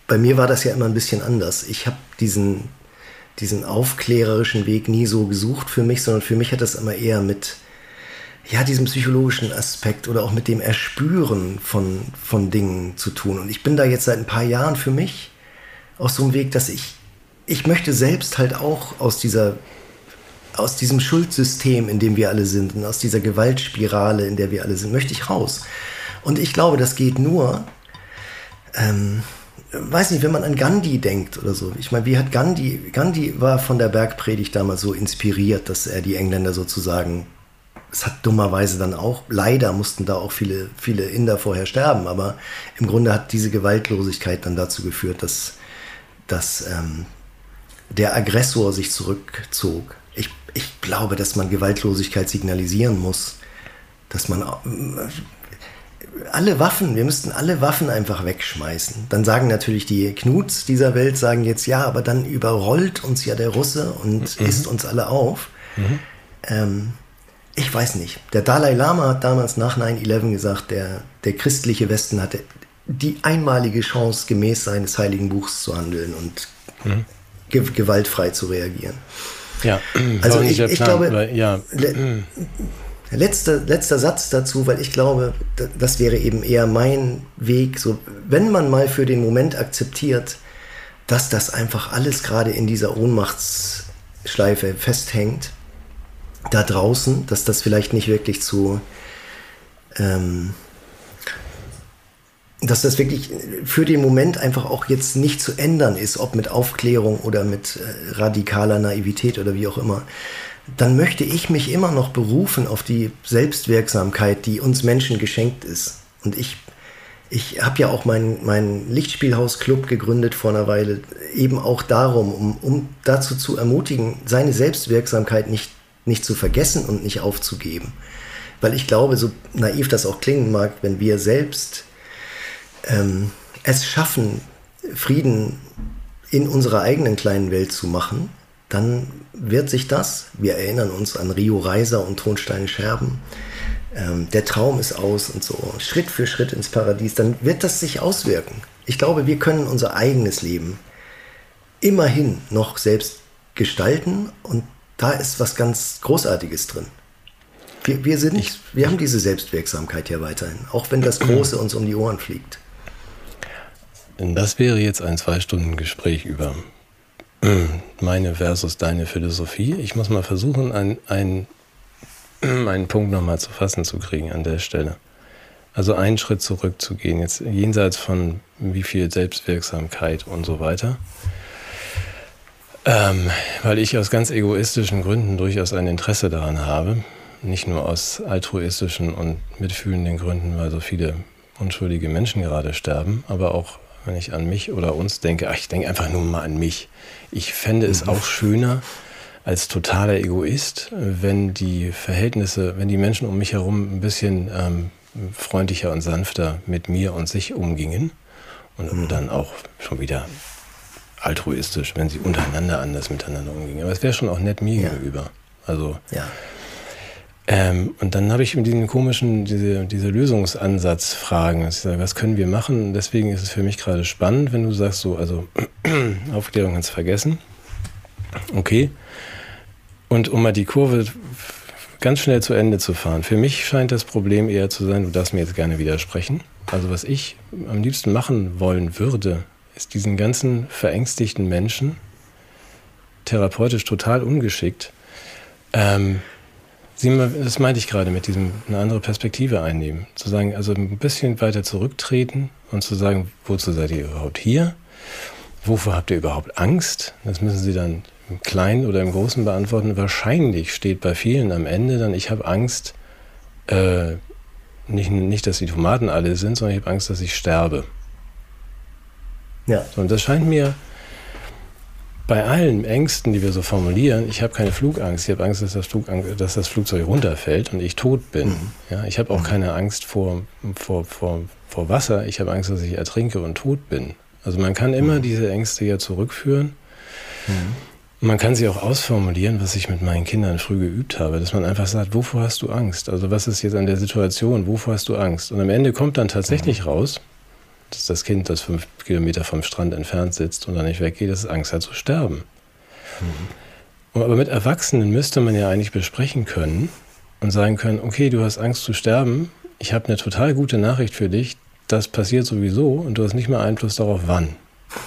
bei mir war das ja immer ein bisschen anders. Ich habe diesen, diesen aufklärerischen Weg nie so gesucht für mich, sondern für mich hat das immer eher mit ja, diesem psychologischen Aspekt oder auch mit dem Erspüren von, von Dingen zu tun. Und ich bin da jetzt seit ein paar Jahren für mich auf so einem Weg, dass ich, ich möchte selbst halt auch aus dieser, aus diesem Schuldsystem, in dem wir alle sind und aus dieser Gewaltspirale, in der wir alle sind, möchte ich raus. Und ich glaube, das geht nur, ähm, weiß nicht, wenn man an Gandhi denkt oder so. Ich meine, wie hat Gandhi, Gandhi war von der Bergpredigt damals so inspiriert, dass er die Engländer sozusagen, es hat dummerweise dann auch, leider mussten da auch viele, viele Inder vorher sterben, aber im Grunde hat diese Gewaltlosigkeit dann dazu geführt, dass, dass ähm, der Aggressor sich zurückzog. Ich, ich glaube, dass man Gewaltlosigkeit signalisieren muss, dass man äh, alle Waffen, wir müssten alle Waffen einfach wegschmeißen. Dann sagen natürlich die Knuts dieser Welt, sagen jetzt, ja, aber dann überrollt uns ja der Russe und mhm. isst uns alle auf. Mhm. Ähm, ich weiß nicht. Der Dalai Lama hat damals nach neun elf gesagt, der, der christliche Westen hatte die einmalige Chance, gemäß seines heiligen Buchs zu handeln und mhm. ge- gewaltfrei zu reagieren. Ja, also ich, ich Plan, glaube, weil, ja. le- letzter, letzter Satz dazu, weil ich glaube, das wäre eben eher mein Weg, so, wenn man mal für den Moment akzeptiert, dass das einfach alles gerade in dieser Ohnmachtsschleife festhängt, da draußen, dass das vielleicht nicht wirklich zu, ähm, dass das wirklich für den Moment einfach auch jetzt nicht zu ändern ist, ob mit Aufklärung oder mit äh, radikaler Naivität oder wie auch immer, dann möchte ich mich immer noch berufen auf die Selbstwirksamkeit, die uns Menschen geschenkt ist. Und ich, ich habe ja auch meinen mein Lichtspielhaus-Club gegründet vor einer Weile, eben auch darum, um, um dazu zu ermutigen, seine Selbstwirksamkeit nicht, nicht zu vergessen und nicht aufzugeben. Weil ich glaube, so naiv das auch klingen mag, wenn wir selbst ähm, es schaffen, Frieden in unserer eigenen kleinen Welt zu machen, dann wird sich das, wir erinnern uns an Rio Reiser und Tonsteine Scherben, ähm, der Traum ist aus und so, Schritt für Schritt ins Paradies, dann wird das sich auswirken. Ich glaube, wir können unser eigenes Leben immerhin noch selbst gestalten und da ist was ganz Großartiges drin. Wir, wir, sind, ich, wir haben diese Selbstwirksamkeit ja weiterhin, auch wenn das Große uns um die Ohren fliegt. Das wäre jetzt ein Zwei-Stunden-Gespräch über meine versus deine Philosophie. Ich muss mal versuchen, einen, einen, einen Punkt nochmal zu fassen zu kriegen an der Stelle. Also einen Schritt zurückzugehen, jetzt jenseits von wie viel Selbstwirksamkeit und so weiter. Ähm, weil ich aus ganz egoistischen Gründen durchaus ein Interesse daran habe, nicht nur aus altruistischen und mitfühlenden Gründen, weil so viele unschuldige Menschen gerade sterben, aber auch wenn ich an mich oder uns denke, ach, ich denke einfach nur mal an mich. Ich fände es auch schöner als totaler Egoist, wenn die Verhältnisse, wenn die Menschen um mich herum ein bisschen ähm, freundlicher und sanfter mit mir und sich umgingen und mhm. dann auch schon wieder altruistisch, wenn sie untereinander anders miteinander umgingen. Aber es wäre schon auch nett mir ja. gegenüber. Also ja. Ähm, und dann habe ich mit diesen komischen, diese, diese Lösungsansatzfragen, ich sage, was können wir machen? Deswegen ist es für mich gerade spannend, wenn du sagst, so, also Aufklärung kannst du vergessen. Okay. Und um mal die Kurve ganz schnell zu Ende zu fahren. Für mich scheint das Problem eher zu sein, du darfst mir jetzt gerne widersprechen. Also was ich am liebsten machen wollen würde, ist diesen ganzen verängstigten Menschen, therapeutisch total ungeschickt, ähm, das meinte ich gerade mit diesem, eine andere Perspektive einnehmen. Zu sagen, also ein bisschen weiter zurücktreten und zu sagen, wozu seid ihr überhaupt hier? Wovor habt ihr überhaupt Angst? Das müssen sie dann im Kleinen oder im Großen beantworten. Wahrscheinlich steht bei vielen am Ende dann, ich habe Angst, äh, nicht, nicht, dass die Tomaten alle sind, sondern ich habe Angst, dass ich sterbe. Ja. So, und das scheint mir bei allen Ängsten, die wir so formulieren, ich habe keine Flugangst, ich habe Angst, dass das, Flug, dass das Flugzeug runterfällt und ich tot bin. Mhm. Ja, ich habe auch mhm. keine Angst vor, vor, vor, vor Wasser, ich habe Angst, dass ich ertrinke und tot bin. Also man kann immer mhm. diese Ängste ja zurückführen. Mhm. Man kann sie auch ausformulieren, was ich mit meinen Kindern früh geübt habe, dass man einfach sagt, wovor hast du Angst? Also was ist jetzt an der Situation, wovor hast du Angst? Und am Ende kommt dann tatsächlich mhm. raus, dass das Kind, das fünf Kilometer vom Strand entfernt sitzt und dann nicht weggeht, das Angst hat zu sterben. Mhm. Aber mit Erwachsenen müsste man ja eigentlich besprechen können und sagen können, okay, du hast Angst zu sterben, ich habe eine total gute Nachricht für dich, das passiert sowieso und du hast nicht mehr Einfluss darauf, wann.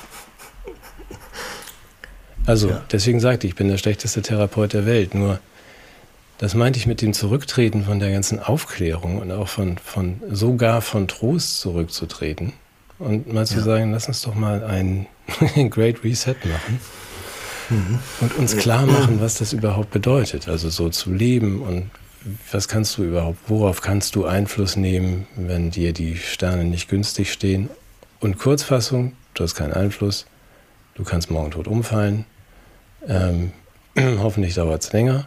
Also, ja. Deswegen sagte ich, ich bin der schlechteste Therapeut der Welt, nur das meinte ich mit dem Zurücktreten von der ganzen Aufklärung und auch von, von sogar von Trost zurückzutreten und mal zu ja. sagen, lass uns doch mal ein Great Reset machen mhm. und uns klar machen, was das überhaupt bedeutet. Also so zu leben und was kannst du überhaupt, worauf kannst du Einfluss nehmen, wenn dir die Sterne nicht günstig stehen? Und Kurzfassung, du hast keinen Einfluss, du kannst morgen tot umfallen, ähm, hoffentlich dauert es länger.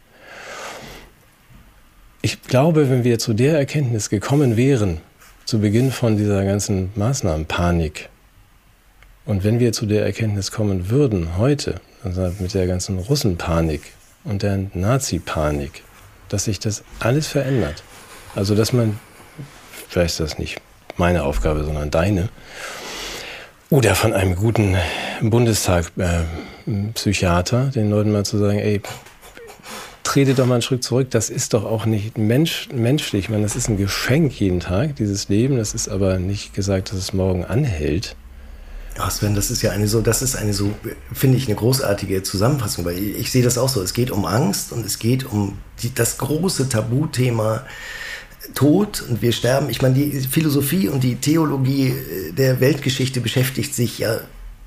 Ich glaube, wenn wir zu der Erkenntnis gekommen wären, zu Beginn von dieser ganzen Maßnahmenpanik, und wenn wir zu der Erkenntnis kommen würden, heute, also mit der ganzen Russenpanik und der Nazi-Panik, dass sich das alles verändert. Also, dass man, vielleicht ist das nicht meine Aufgabe, sondern deine, oder von einem guten Bundestag-Psychiater, äh, den Leuten mal zu sagen, ey, trete doch mal einen Schritt zurück, das ist doch auch nicht mensch, menschlich. Ich meine, das ist ein Geschenk jeden Tag, dieses Leben. Das ist aber nicht gesagt, dass es morgen anhält. Ach Sven, das ist ja eine so, das ist eine so, finde ich, eine großartige Zusammenfassung, weil ich, ich sehe das auch so. Es geht um Angst und es geht um die, das große Tabuthema Tod und wir sterben. Ich meine, die Philosophie und die Theologie der Weltgeschichte beschäftigt sich ja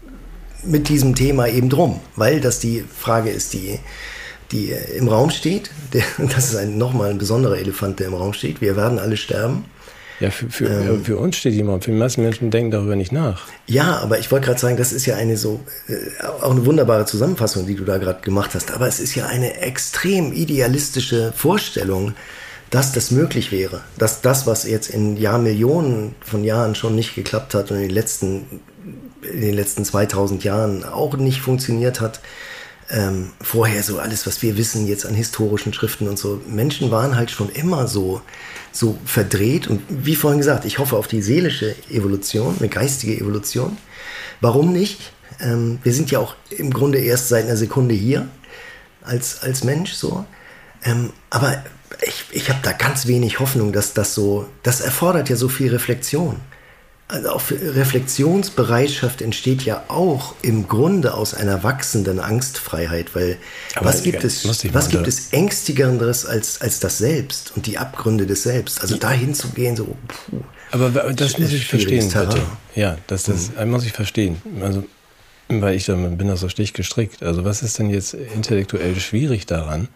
mit diesem Thema eben drum, weil das die Frage ist, die die im Raum steht. Der, das ist ein, nochmal ein besonderer Elefant, der im Raum steht. Wir werden alle sterben. Ja, für, für, ähm, für uns steht die im Raum. Für die meisten Menschen denken darüber nicht nach. Ja, aber ich wollte gerade sagen, das ist ja eine so, äh, auch eine wunderbare Zusammenfassung, die du da gerade gemacht hast. Aber es ist ja eine extrem idealistische Vorstellung, dass das möglich wäre. Dass das, was jetzt in Jahrmillionen von Jahren schon nicht geklappt hat und in den letzten, in den letzten zweitausend Jahren auch nicht funktioniert hat, Ähm, vorher so alles, was wir wissen jetzt an historischen Schriften und so. Menschen waren halt schon immer so, so verdreht und wie vorhin gesagt, ich hoffe auf die seelische Evolution, eine geistige Evolution. Warum nicht? Ähm, wir sind ja auch im Grunde erst seit einer Sekunde hier als, als Mensch so. Ähm, aber ich, ich habe da ganz wenig Hoffnung, dass das so, das erfordert ja so viel Reflexion. Also auch Reflexionsbereitschaft entsteht ja auch im Grunde aus einer wachsenden Angstfreiheit, weil aber was gibt es, was gibt es Ängstigerendes als, als das Selbst und die Abgründe des Selbst? Also dahin zu gehen, so, puh. Aber das muss ich verstehen, bitte. Ja, das, das mhm. muss ich verstehen. Also, weil ich da bin da so schlicht gestrickt. Also was ist denn jetzt intellektuell schwierig daran,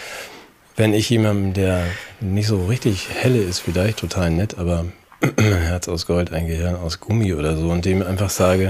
wenn ich jemandem, der nicht so richtig helle ist, vielleicht total nett, aber ein Herz aus Gold, ein Gehirn aus Gummi oder so und dem einfach sage,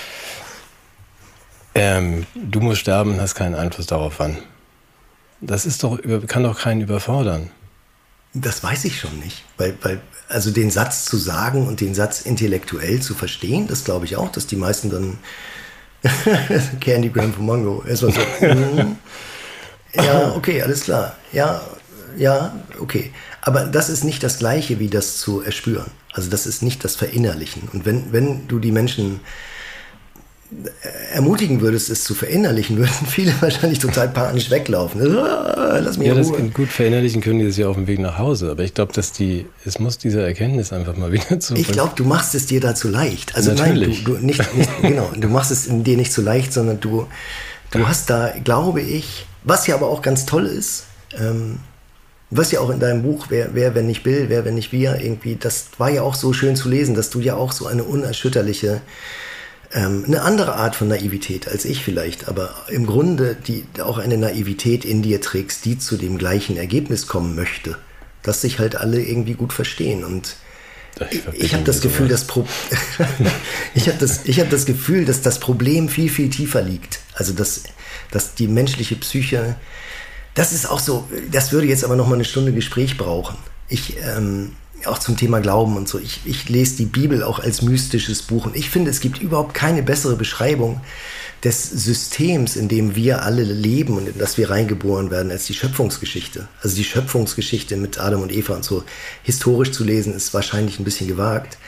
ähm, du musst sterben und hast keinen Einfluss darauf, wann. Das ist doch, kann doch keinen überfordern. Das weiß ich schon nicht, weil, weil also den Satz zu sagen und den Satz intellektuell zu verstehen, das glaube ich auch, dass die meisten dann Candy Graham von Mongo erstmal so, mm, ja, okay, alles klar, ja, ja, okay. Aber das ist nicht das Gleiche, wie das zu erspüren. Also das ist nicht das Verinnerlichen. Und wenn, wenn du die Menschen ermutigen würdest, es zu verinnerlichen, würden viele wahrscheinlich total panisch weglaufen. Lass mich ja, in das Ruhe. Gut verinnerlichen können die das ja auf dem Weg nach Hause. Aber ich glaube, dass die, es muss diese Erkenntnis einfach mal wieder zu. Ich glaube, du machst es dir dazu leicht. Also natürlich. Nein, du, du nicht, nicht, genau, du machst es dir nicht zu leicht, sondern du, du hast da, glaube ich, was ja aber auch ganz toll ist, ähm, was ja auch in deinem Buch, wer, wer, wenn nicht Bill, wer, wenn nicht wir, irgendwie, das war ja auch so schön zu lesen, dass du ja auch so eine unerschütterliche, ähm, eine andere Art von Naivität als ich vielleicht, aber im Grunde die, auch eine Naivität in dir trägst, die zu dem gleichen Ergebnis kommen möchte, dass sich halt alle irgendwie gut verstehen und ich, ich habe das Gefühl, das Pro ich habe das, ich hab das Gefühl, dass das Problem viel, viel tiefer liegt. Also, dass, dass die menschliche Psyche, das ist auch so, das würde jetzt aber noch mal eine Stunde Gespräch brauchen. Ich, ähm, auch zum Thema Glauben und so. Ich, ich lese die Bibel auch als mystisches Buch und ich finde, es gibt überhaupt keine bessere Beschreibung des Systems, in dem wir alle leben und in das wir reingeboren werden, als die Schöpfungsgeschichte. Also die Schöpfungsgeschichte mit Adam und Eva und so historisch zu lesen, ist wahrscheinlich ein bisschen gewagt.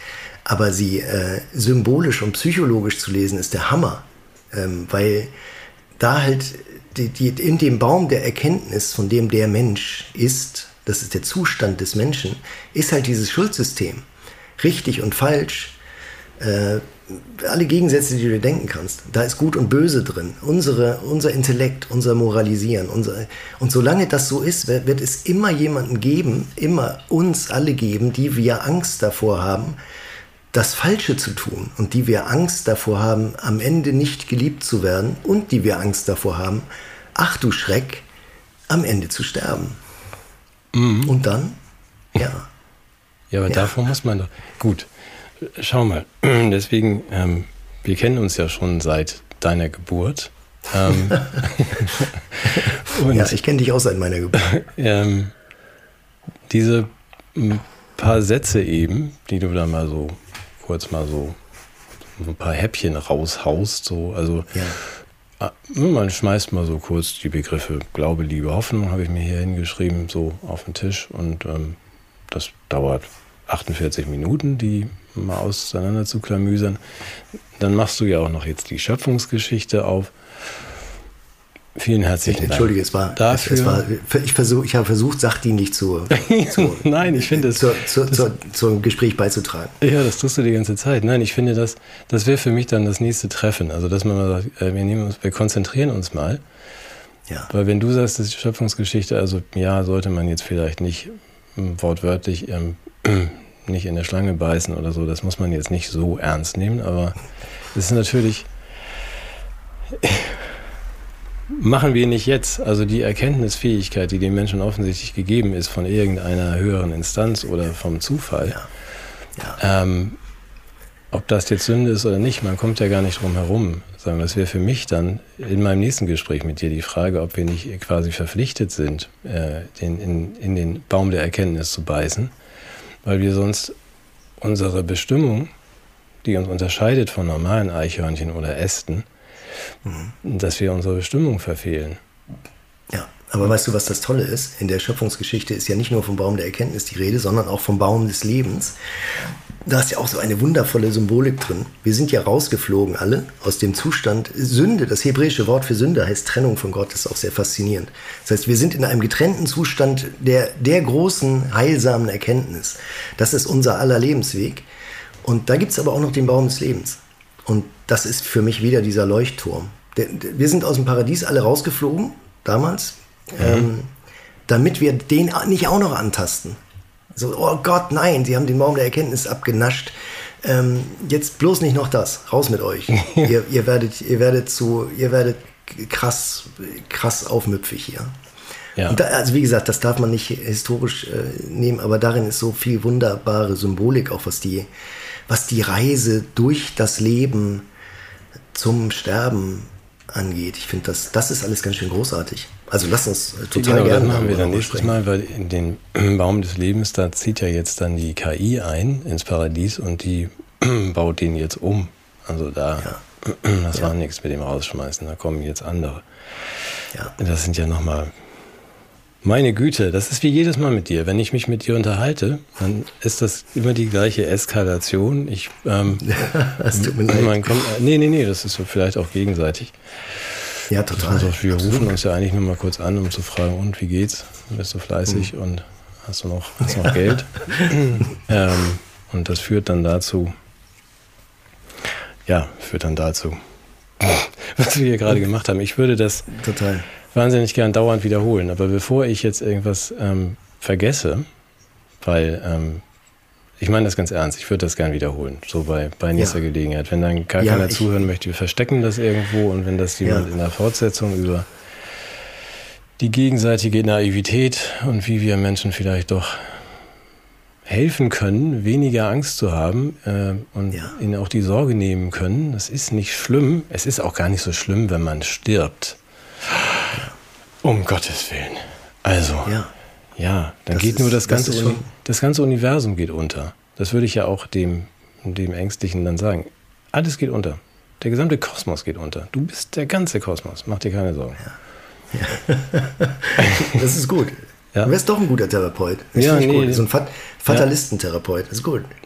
Aber sie äh, symbolisch und psychologisch zu lesen, ist der Hammer. Ähm, weil da halt die, die, in dem Baum der Erkenntnis, von dem der Mensch ist, das ist der Zustand des Menschen, ist halt dieses Schuldsystem. Richtig und falsch, äh, alle Gegensätze, die du dir denken kannst. Da ist Gut und Böse drin. Unsere, unser Intellekt, unser Moralisieren. Unser, und solange das so ist, wird, wird es immer jemanden geben, immer uns alle geben, die wir Angst davor haben, das Falsche zu tun. Und die wir Angst davor haben, am Ende nicht geliebt zu werden. Und die wir Angst davor haben, ach du Schreck, am Ende zu sterben. Mhm. Und dann, ja. Ja, aber ja. davor muss man doch... Gut. Schau mal, deswegen, ähm, wir kennen uns ja schon seit deiner Geburt. Ähm, und, ja, ich kenne dich auch seit meiner Geburt. Ähm, diese m, paar Sätze eben, die du da mal so kurz mal so ein paar Häppchen raushaust, so, also ja. man schmeißt mal so kurz die Begriffe Glaube, Liebe, Hoffnung, habe ich mir hier hingeschrieben, so auf den Tisch und ähm, das dauert achtundvierzig Minuten, die mal auseinander zu klamüsern. Dann machst du ja auch noch jetzt die Schöpfungsgeschichte auf. Vielen herzlichen Dank. Entschuldige, es war, dafür. Es war, ich, versuch, ich habe versucht, sachdienlich zu, zu Nein, ich finde es zu, zu, zu, zum Gespräch beizutragen. Ja, das tust du die ganze Zeit. Nein, ich finde, das, das wäre für mich dann das nächste Treffen. Also, dass man mal sagt, wir, nehmen uns, wir konzentrieren uns mal. Ja. Weil wenn du sagst, das ist die Schöpfungsgeschichte, also ja, sollte man jetzt vielleicht nicht wortwörtlich ähm, nicht in der Schlange beißen oder so, das muss man jetzt nicht so ernst nehmen, aber es ist natürlich, machen wir nicht jetzt, also die Erkenntnisfähigkeit, die dem Menschen offensichtlich gegeben ist von irgendeiner höheren Instanz oder vom Zufall, ja. Ja. Ähm, ob das jetzt Sünde ist oder nicht, man kommt ja gar nicht drum herum. Sagen wir, das wäre für mich dann in meinem nächsten Gespräch mit dir die Frage, ob wir nicht quasi verpflichtet sind, äh, den, in, in den Baum der Erkenntnis zu beißen, weil wir sonst unsere Bestimmung, die uns unterscheidet von normalen Eichhörnchen oder Ästen, mhm. dass wir unsere Bestimmung verfehlen. Ja, aber weißt du, was das Tolle ist? In der Schöpfungsgeschichte ist ja nicht nur vom Baum der Erkenntnis die Rede, sondern auch vom Baum des Lebens. Da ist ja auch so eine wundervolle Symbolik drin. Wir sind ja rausgeflogen alle aus dem Zustand Sünde. Das hebräische Wort für Sünde heißt Trennung von Gott. Das ist auch sehr faszinierend. Das heißt, wir sind in einem getrennten Zustand der, der großen, heilsamen Erkenntnis. Das ist unser aller Lebensweg. Und da gibt es aber auch noch den Baum des Lebens. Und das ist für mich wieder dieser Leuchtturm. Wir sind aus dem Paradies alle rausgeflogen, damals, mhm. ähm, damit wir den nicht auch noch antasten. So, oh Gott, nein, sie haben den Baum der Erkenntnis abgenascht. Ähm, jetzt bloß nicht noch das. Raus mit euch. ihr, ihr, werdet, ihr werdet zu, ihr werdet krass, krass aufmüpfig hier. Ja. Und da, also wie gesagt, das darf man nicht historisch äh, nehmen, aber darin ist so viel wunderbare Symbolik, auch was die, was die Reise durch das Leben zum Sterben angeht. Ich finde, das, das ist alles ganz schön großartig. Also lass uns total genau, gerne das machen wir dann nächstes Mal, weil in den Baum des Lebens, da zieht ja jetzt dann die K I ein ins Paradies und die baut den jetzt um. Also da, ja. das ja. war nichts mit dem Rausschmeißen, da kommen jetzt andere. Ja. Das sind ja nochmal, meine Güte, das ist wie jedes Mal mit dir. Wenn ich mich mit dir unterhalte, dann ist das immer die gleiche Eskalation. Ich, ähm, das tut mir leid. Man kommt, nee, nee, nee, das ist vielleicht auch gegenseitig. Ja, total. Also wir rufen Absolut. uns ja eigentlich nur mal kurz an, um zu fragen, und wie geht's? Bist du fleißig mhm. und hast du noch, hast noch Geld? ähm, und das führt dann dazu, ja, führt dann dazu, was wir hier gerade gemacht haben. Ich würde das total. wahnsinnig gern dauernd wiederholen, aber bevor ich jetzt irgendwas ähm, vergesse, weil ähm, ich meine das ganz ernst, ich würde das gern wiederholen, so bei, bei nächster ja. Gelegenheit. Wenn dann gar ja, keiner ich, zuhören möchte, wir verstecken das irgendwo, und wenn das jemand ja. in der Fortsetzung über die gegenseitige Naivität und wie wir Menschen vielleicht doch helfen können, weniger Angst zu haben äh, und ja. ihnen auch die Sorge nehmen können, das ist nicht schlimm. Es ist auch gar nicht so schlimm, wenn man stirbt. Ja. Um Gottes Willen. Also... Ja. Ja, dann das geht ist, nur das ganze, das, Uni- das ganze Universum geht unter. Das würde ich ja auch dem, dem Ängstlichen dann sagen. Alles geht unter. Der gesamte Kosmos geht unter. Du bist der ganze Kosmos. Mach dir keine Sorgen. Ja. Ja. Das ist gut. Ja. Du wärst doch ein guter Therapeut. Das ja, nee, gut. So ein Fat- Fatalistentherapeut. Das ist gut.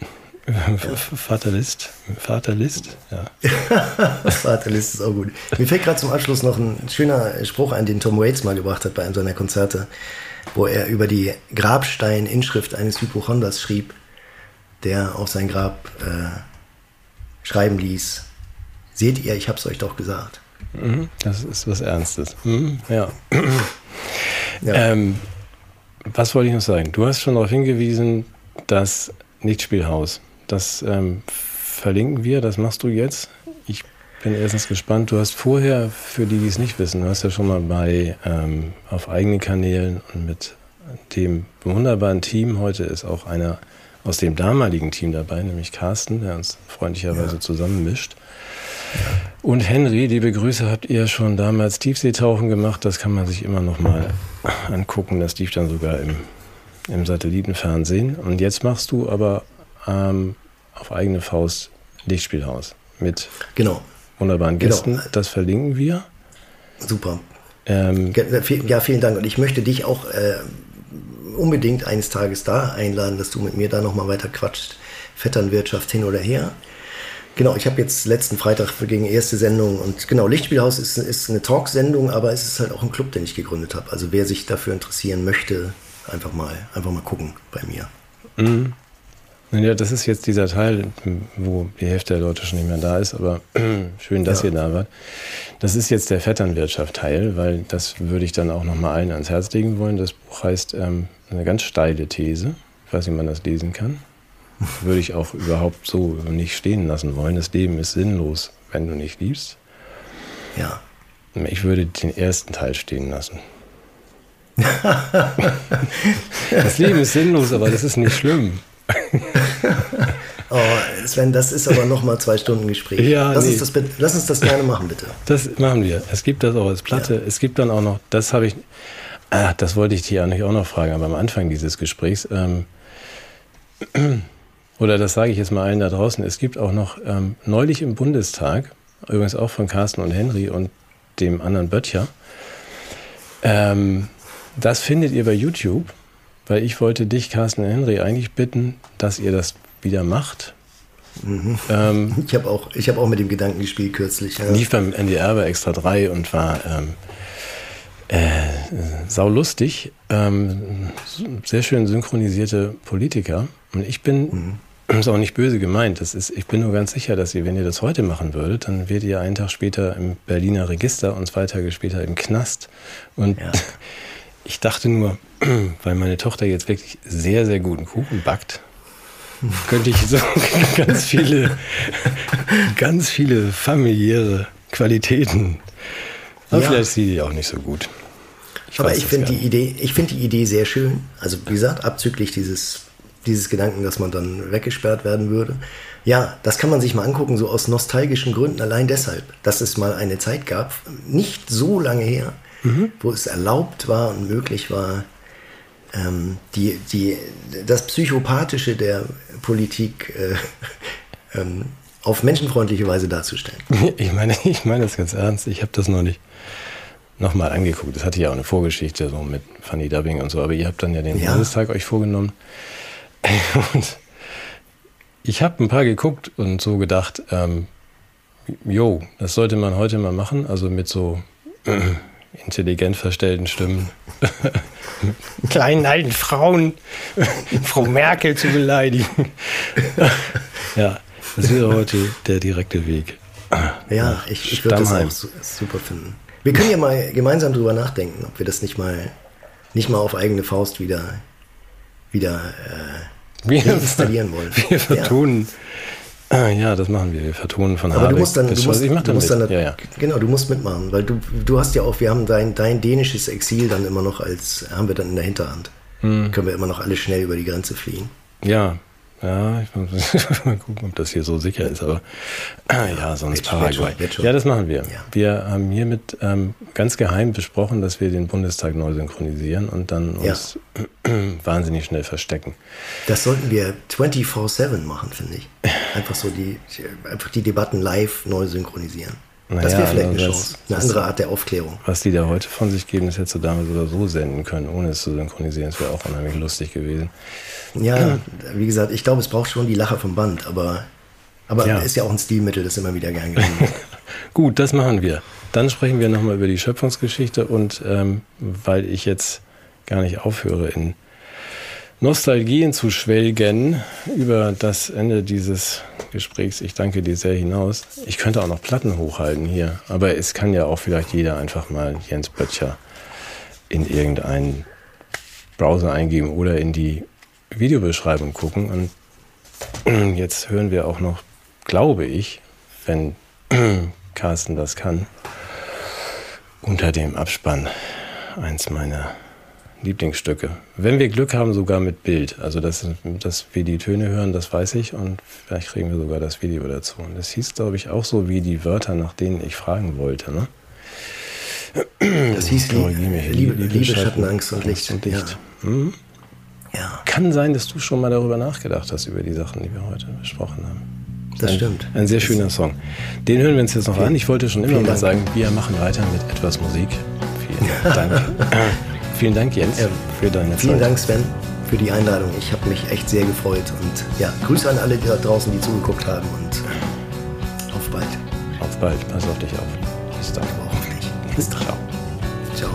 Vaterlist. Vaterlist, ja. Vaterlist ist auch gut. Mir fällt gerade zum Abschluss noch ein schöner Spruch ein, den Tom Waits mal gebracht hat bei einem seiner Konzerte, wo er über die Grabstein-Inschrift eines Hypochonders schrieb, der auf sein Grab äh, schreiben ließ: Seht ihr, ich hab's euch doch gesagt. Das ist was Ernstes. Ja. Ja. Ähm, was wollte ich noch sagen? Du hast schon darauf hingewiesen, das Lichtspielhaus. Das ähm, verlinken wir, das machst du jetzt. Ich bin erstens gespannt. Du hast vorher, für die, die es nicht wissen, du hast ja schon mal bei ähm, auf eigenen Kanälen und mit dem wunderbaren Team, heute ist auch einer aus dem damaligen Team dabei, nämlich Carsten, der uns freundlicherweise ja. zusammenmischt. Ja. Und Henry, liebe Grüße, habt ihr schon damals Tiefseetauchen gemacht. Das kann man sich immer noch mal angucken. Das lief dann sogar im, im Satellitenfernsehen. Und jetzt machst du aber ähm, auf eigene Faust Lichtspielhaus mit genau. wunderbaren Gästen. Genau. Das verlinken wir. Super. Ähm, ja, vielen Dank. Und ich möchte dich auch äh, unbedingt eines Tages da einladen, dass du mit mir da nochmal weiter quatscht. Vetternwirtschaft hin oder her. Genau, ich habe jetzt letzten Freitag gegen erste Sendung und genau, Lichtspielhaus ist, ist eine Talksendung, aber es ist halt auch ein Club, den ich gegründet habe. Also wer sich dafür interessieren möchte, einfach mal, einfach mal gucken bei mir. Mhm. Ja, das ist jetzt dieser Teil, wo die Hälfte der Leute schon nicht mehr da ist, aber schön, dass ja. ihr da wart. Das ist jetzt der Vetternwirtschaft-Teil, weil das würde ich dann auch nochmal allen ans Herz legen wollen. Das Buch heißt ähm, eine ganz steile These. Ich weiß nicht, ob man das lesen kann. Würde ich auch überhaupt so nicht stehen lassen wollen. Das Leben ist sinnlos, wenn du nicht liebst. Ja. Ich würde den ersten Teil stehen lassen. Das Leben ist sinnlos, aber das ist nicht schlimm. Oh, Sven, das ist aber nochmal zwei Stunden Gespräch. Ja, lass, nee. uns das, lass uns das gerne machen, bitte. Das machen wir. Es gibt das auch als Platte. Ja. Es gibt dann auch noch, das habe ich, ah, das wollte ich dir eigentlich auch noch fragen, aber am Anfang dieses Gesprächs, ähm, oder das sage ich jetzt mal allen da draußen, es gibt auch noch ähm, neulich im Bundestag, übrigens auch von Carsten und Henry und dem anderen Böttcher, ähm, das findet ihr bei YouTube, weil ich wollte dich, Carsten und Henry, eigentlich bitten, dass ihr das wieder macht. Mhm. Ähm, ich habe auch, ich hab auch mit dem Gedanken gespielt kürzlich. Ja. Lief beim N D R bei Extra drei und war ähm, äh, saulustig. Ähm, sehr schön synchronisierte Politiker. Und ich bin... Mhm. Das ist auch nicht böse gemeint. Das ist, ich bin nur ganz sicher, dass ihr, wenn ihr das heute machen würdet, dann werdet ihr einen Tag später im Berliner Register und zwei Tage später im Knast. Und ja. ich dachte nur, weil meine Tochter jetzt wirklich sehr, sehr guten Kuchen backt, könnte ich so ganz viele, ganz viele familiäre Qualitäten. Aber ja. vielleicht ist die auch nicht so gut. Ich Aber ich finde die Idee, ich finde die Idee sehr schön. Also wie gesagt, abzüglich dieses dieses Gedanken, dass man dann weggesperrt werden würde. Ja, das kann man sich mal angucken, so aus nostalgischen Gründen, allein deshalb, dass es mal eine Zeit gab, nicht so lange her, mhm. wo es erlaubt war und möglich war, ähm, die, die, das Psychopathische der Politik äh, ähm, auf menschenfreundliche Weise darzustellen. Ich meine, ich meine das ganz ernst. Ich habe das noch nicht nochmal angeguckt. Das hatte ja auch eine Vorgeschichte so mit Fanny Dubbing und so, aber ihr habt dann ja den ja. Bundestag euch vorgenommen. Und ich habe ein paar geguckt und so gedacht, ähm, jo, das sollte man heute mal machen, also mit so äh, intelligent verstellten Stimmen, kleinen alten Frauen, Frau Merkel zu beleidigen. Ja, das wäre heute der direkte Weg. Ja, ich, ich würde das auch super finden. Wir können ja mal gemeinsam drüber nachdenken, ob wir das nicht mal, nicht mal auf eigene Faust wieder wieder äh, wir, installieren wollen. Wir vertonen. Ja. Ah, ja, das machen wir. Wir vertonen von Aber Habeck du musst dann, bis du musst, ich mach du musst mit. dann, ja, ja. Genau, du musst mitmachen, weil du, du hast ja auch, wir haben dein, dein dänisches Exil dann immer noch als, haben wir dann in der Hinterhand. Hm. Können wir immer noch alle schnell über die Grenze fliehen. Ja, ja, ich muss mal gucken, ob das hier so sicher ist, aber ja, ja sonst jetzt, Paraguay. Jetzt schon, jetzt ja, das machen wir. Ja. Wir haben hiermit ähm, ganz geheim besprochen, dass wir den Bundestag neu synchronisieren und dann uns ja. wahnsinnig schnell verstecken. Das sollten wir vierundzwanzig sieben machen, finde ich. Einfach so die, einfach die Debatten live neu synchronisieren. Naja, das wäre vielleicht eine das, Chance, eine das, andere Art der Aufklärung. Was die da heute von sich geben, das hättest du damals oder so senden können, ohne es zu synchronisieren. Das wäre auch unheimlich lustig gewesen. Ja, wie gesagt, ich glaube, es braucht schon die Lacher vom Band, aber, aber ja. ist ja auch ein Stilmittel, das immer wieder gern gesehen wird. Gut, das machen wir. Dann sprechen wir nochmal über die Schöpfungsgeschichte und ähm, weil ich jetzt gar nicht aufhöre, in Nostalgien zu schwelgen über das Ende dieses Gesprächs, ich danke dir sehr, hinaus. Ich könnte auch noch Platten hochhalten hier, aber es kann ja auch vielleicht jeder einfach mal Jens Böttcher in irgendeinen Browser eingeben oder in die Videobeschreibung gucken. Und jetzt hören wir auch noch, glaube ich, wenn Carsten das kann, unter dem Abspann eins meiner Lieblingsstücke. Wenn wir Glück haben, sogar mit Bild. Also, dass, dass wir die Töne hören, das weiß ich. Und vielleicht kriegen wir sogar das Video dazu. Und das hieß, glaube ich, auch so wie die Wörter, nach denen ich fragen wollte. Ne? Das hieß Liebe, Liebe, Liebe, Liebe Schatten, Schatten, Angst und Licht. Und Licht. Ja. Hm? Ja. Kann sein, dass du schon mal darüber nachgedacht hast, über die Sachen, die wir heute besprochen haben. Das ein, stimmt. Ein sehr schöner Song. Den hören wir uns jetzt noch Vielen, an. Ich wollte schon immer mal Dank. sagen, wir machen weiter mit etwas Musik. Vielen Dank. Vielen Dank, Jens, ja, für deine Zeit. Vielen Dank, Sven, für die Einladung. Ich habe mich echt sehr gefreut. Und ja, Grüße an alle da draußen, die zugeguckt haben. Und auf bald. Auf bald. Pass auf dich auf. Bis dann. Auch auf dich. Bis dann. Ciao. Ciao.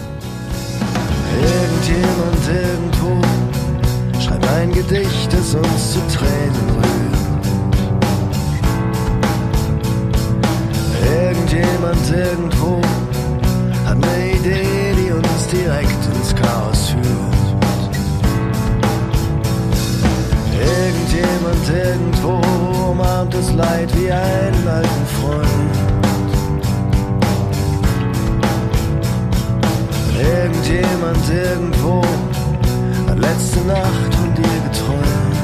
Irgendjemand irgendwo schreibt ein Gedicht, das uns zu Tränen rührt. Irgendjemand irgendwo hat eine Idee, die uns direkt ins Chaos führt. Irgendjemand irgendwo umarmt das Leid wie einen alten Freund. Irgendjemand irgendwo hat letzte Nacht von dir geträumt.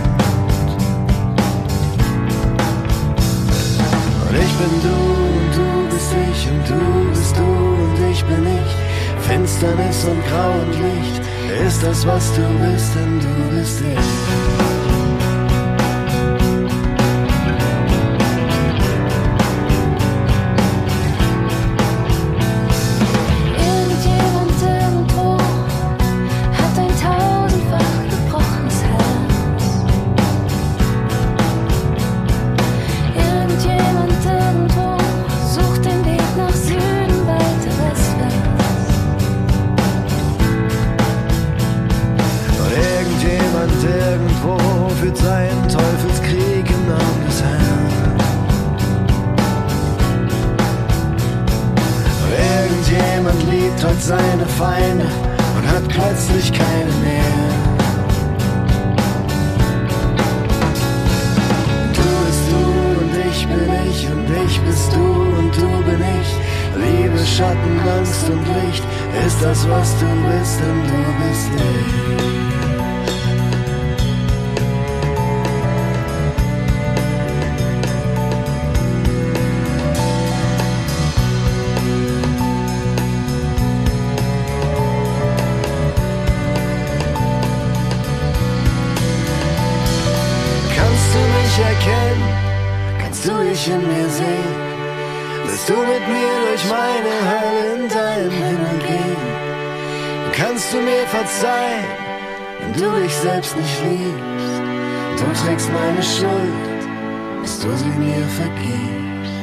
Und ich bin du und du bist ich und du bist du und ich bin ich. Finsternis und Grau und Licht ist das, was du bist, denn du bist ich. Sein Teufelskrieg im Namen des Herrn. Irgendjemand liebt heute seine Feinde und hat plötzlich keine mehr. Du bist du und ich bin ich und ich bist du und du bin ich. Liebe, Schatten, Angst und Licht ist das, was du bist, denn du bist ich. Kannst du dich in mir sehen? Willst du mit mir durch meine Hölle in deinen Himmel gehen? Kannst du mir verzeihen, wenn du dich selbst nicht liebst? Du trägst meine Schuld, bis du sie mir vergibst.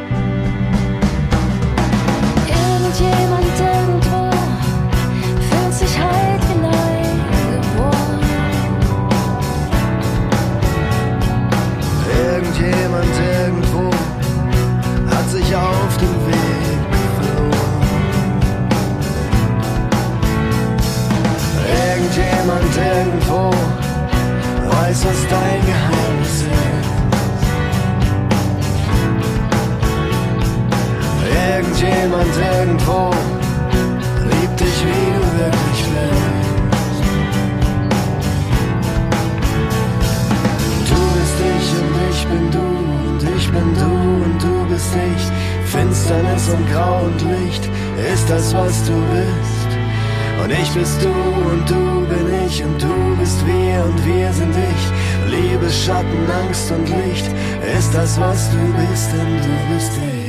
Irgendjemand irgendwo fühlt sich halt wie neu geboren. Irgendjemand irgendwo hat sich auf den Weg verloren. Irgendjemand irgendwo weiß, was dein Geheimnis ist. Irgendjemand irgendwo liebt dich, wie du wirklich willst. Ich bin du und ich bin du und du bist ich. Finsternis und Grau und Licht ist das, was du bist. Und ich bist du und du bin ich und du bist wir und wir sind ich. Liebe, Schatten, Angst und Licht ist das, was du bist, denn du bist ich.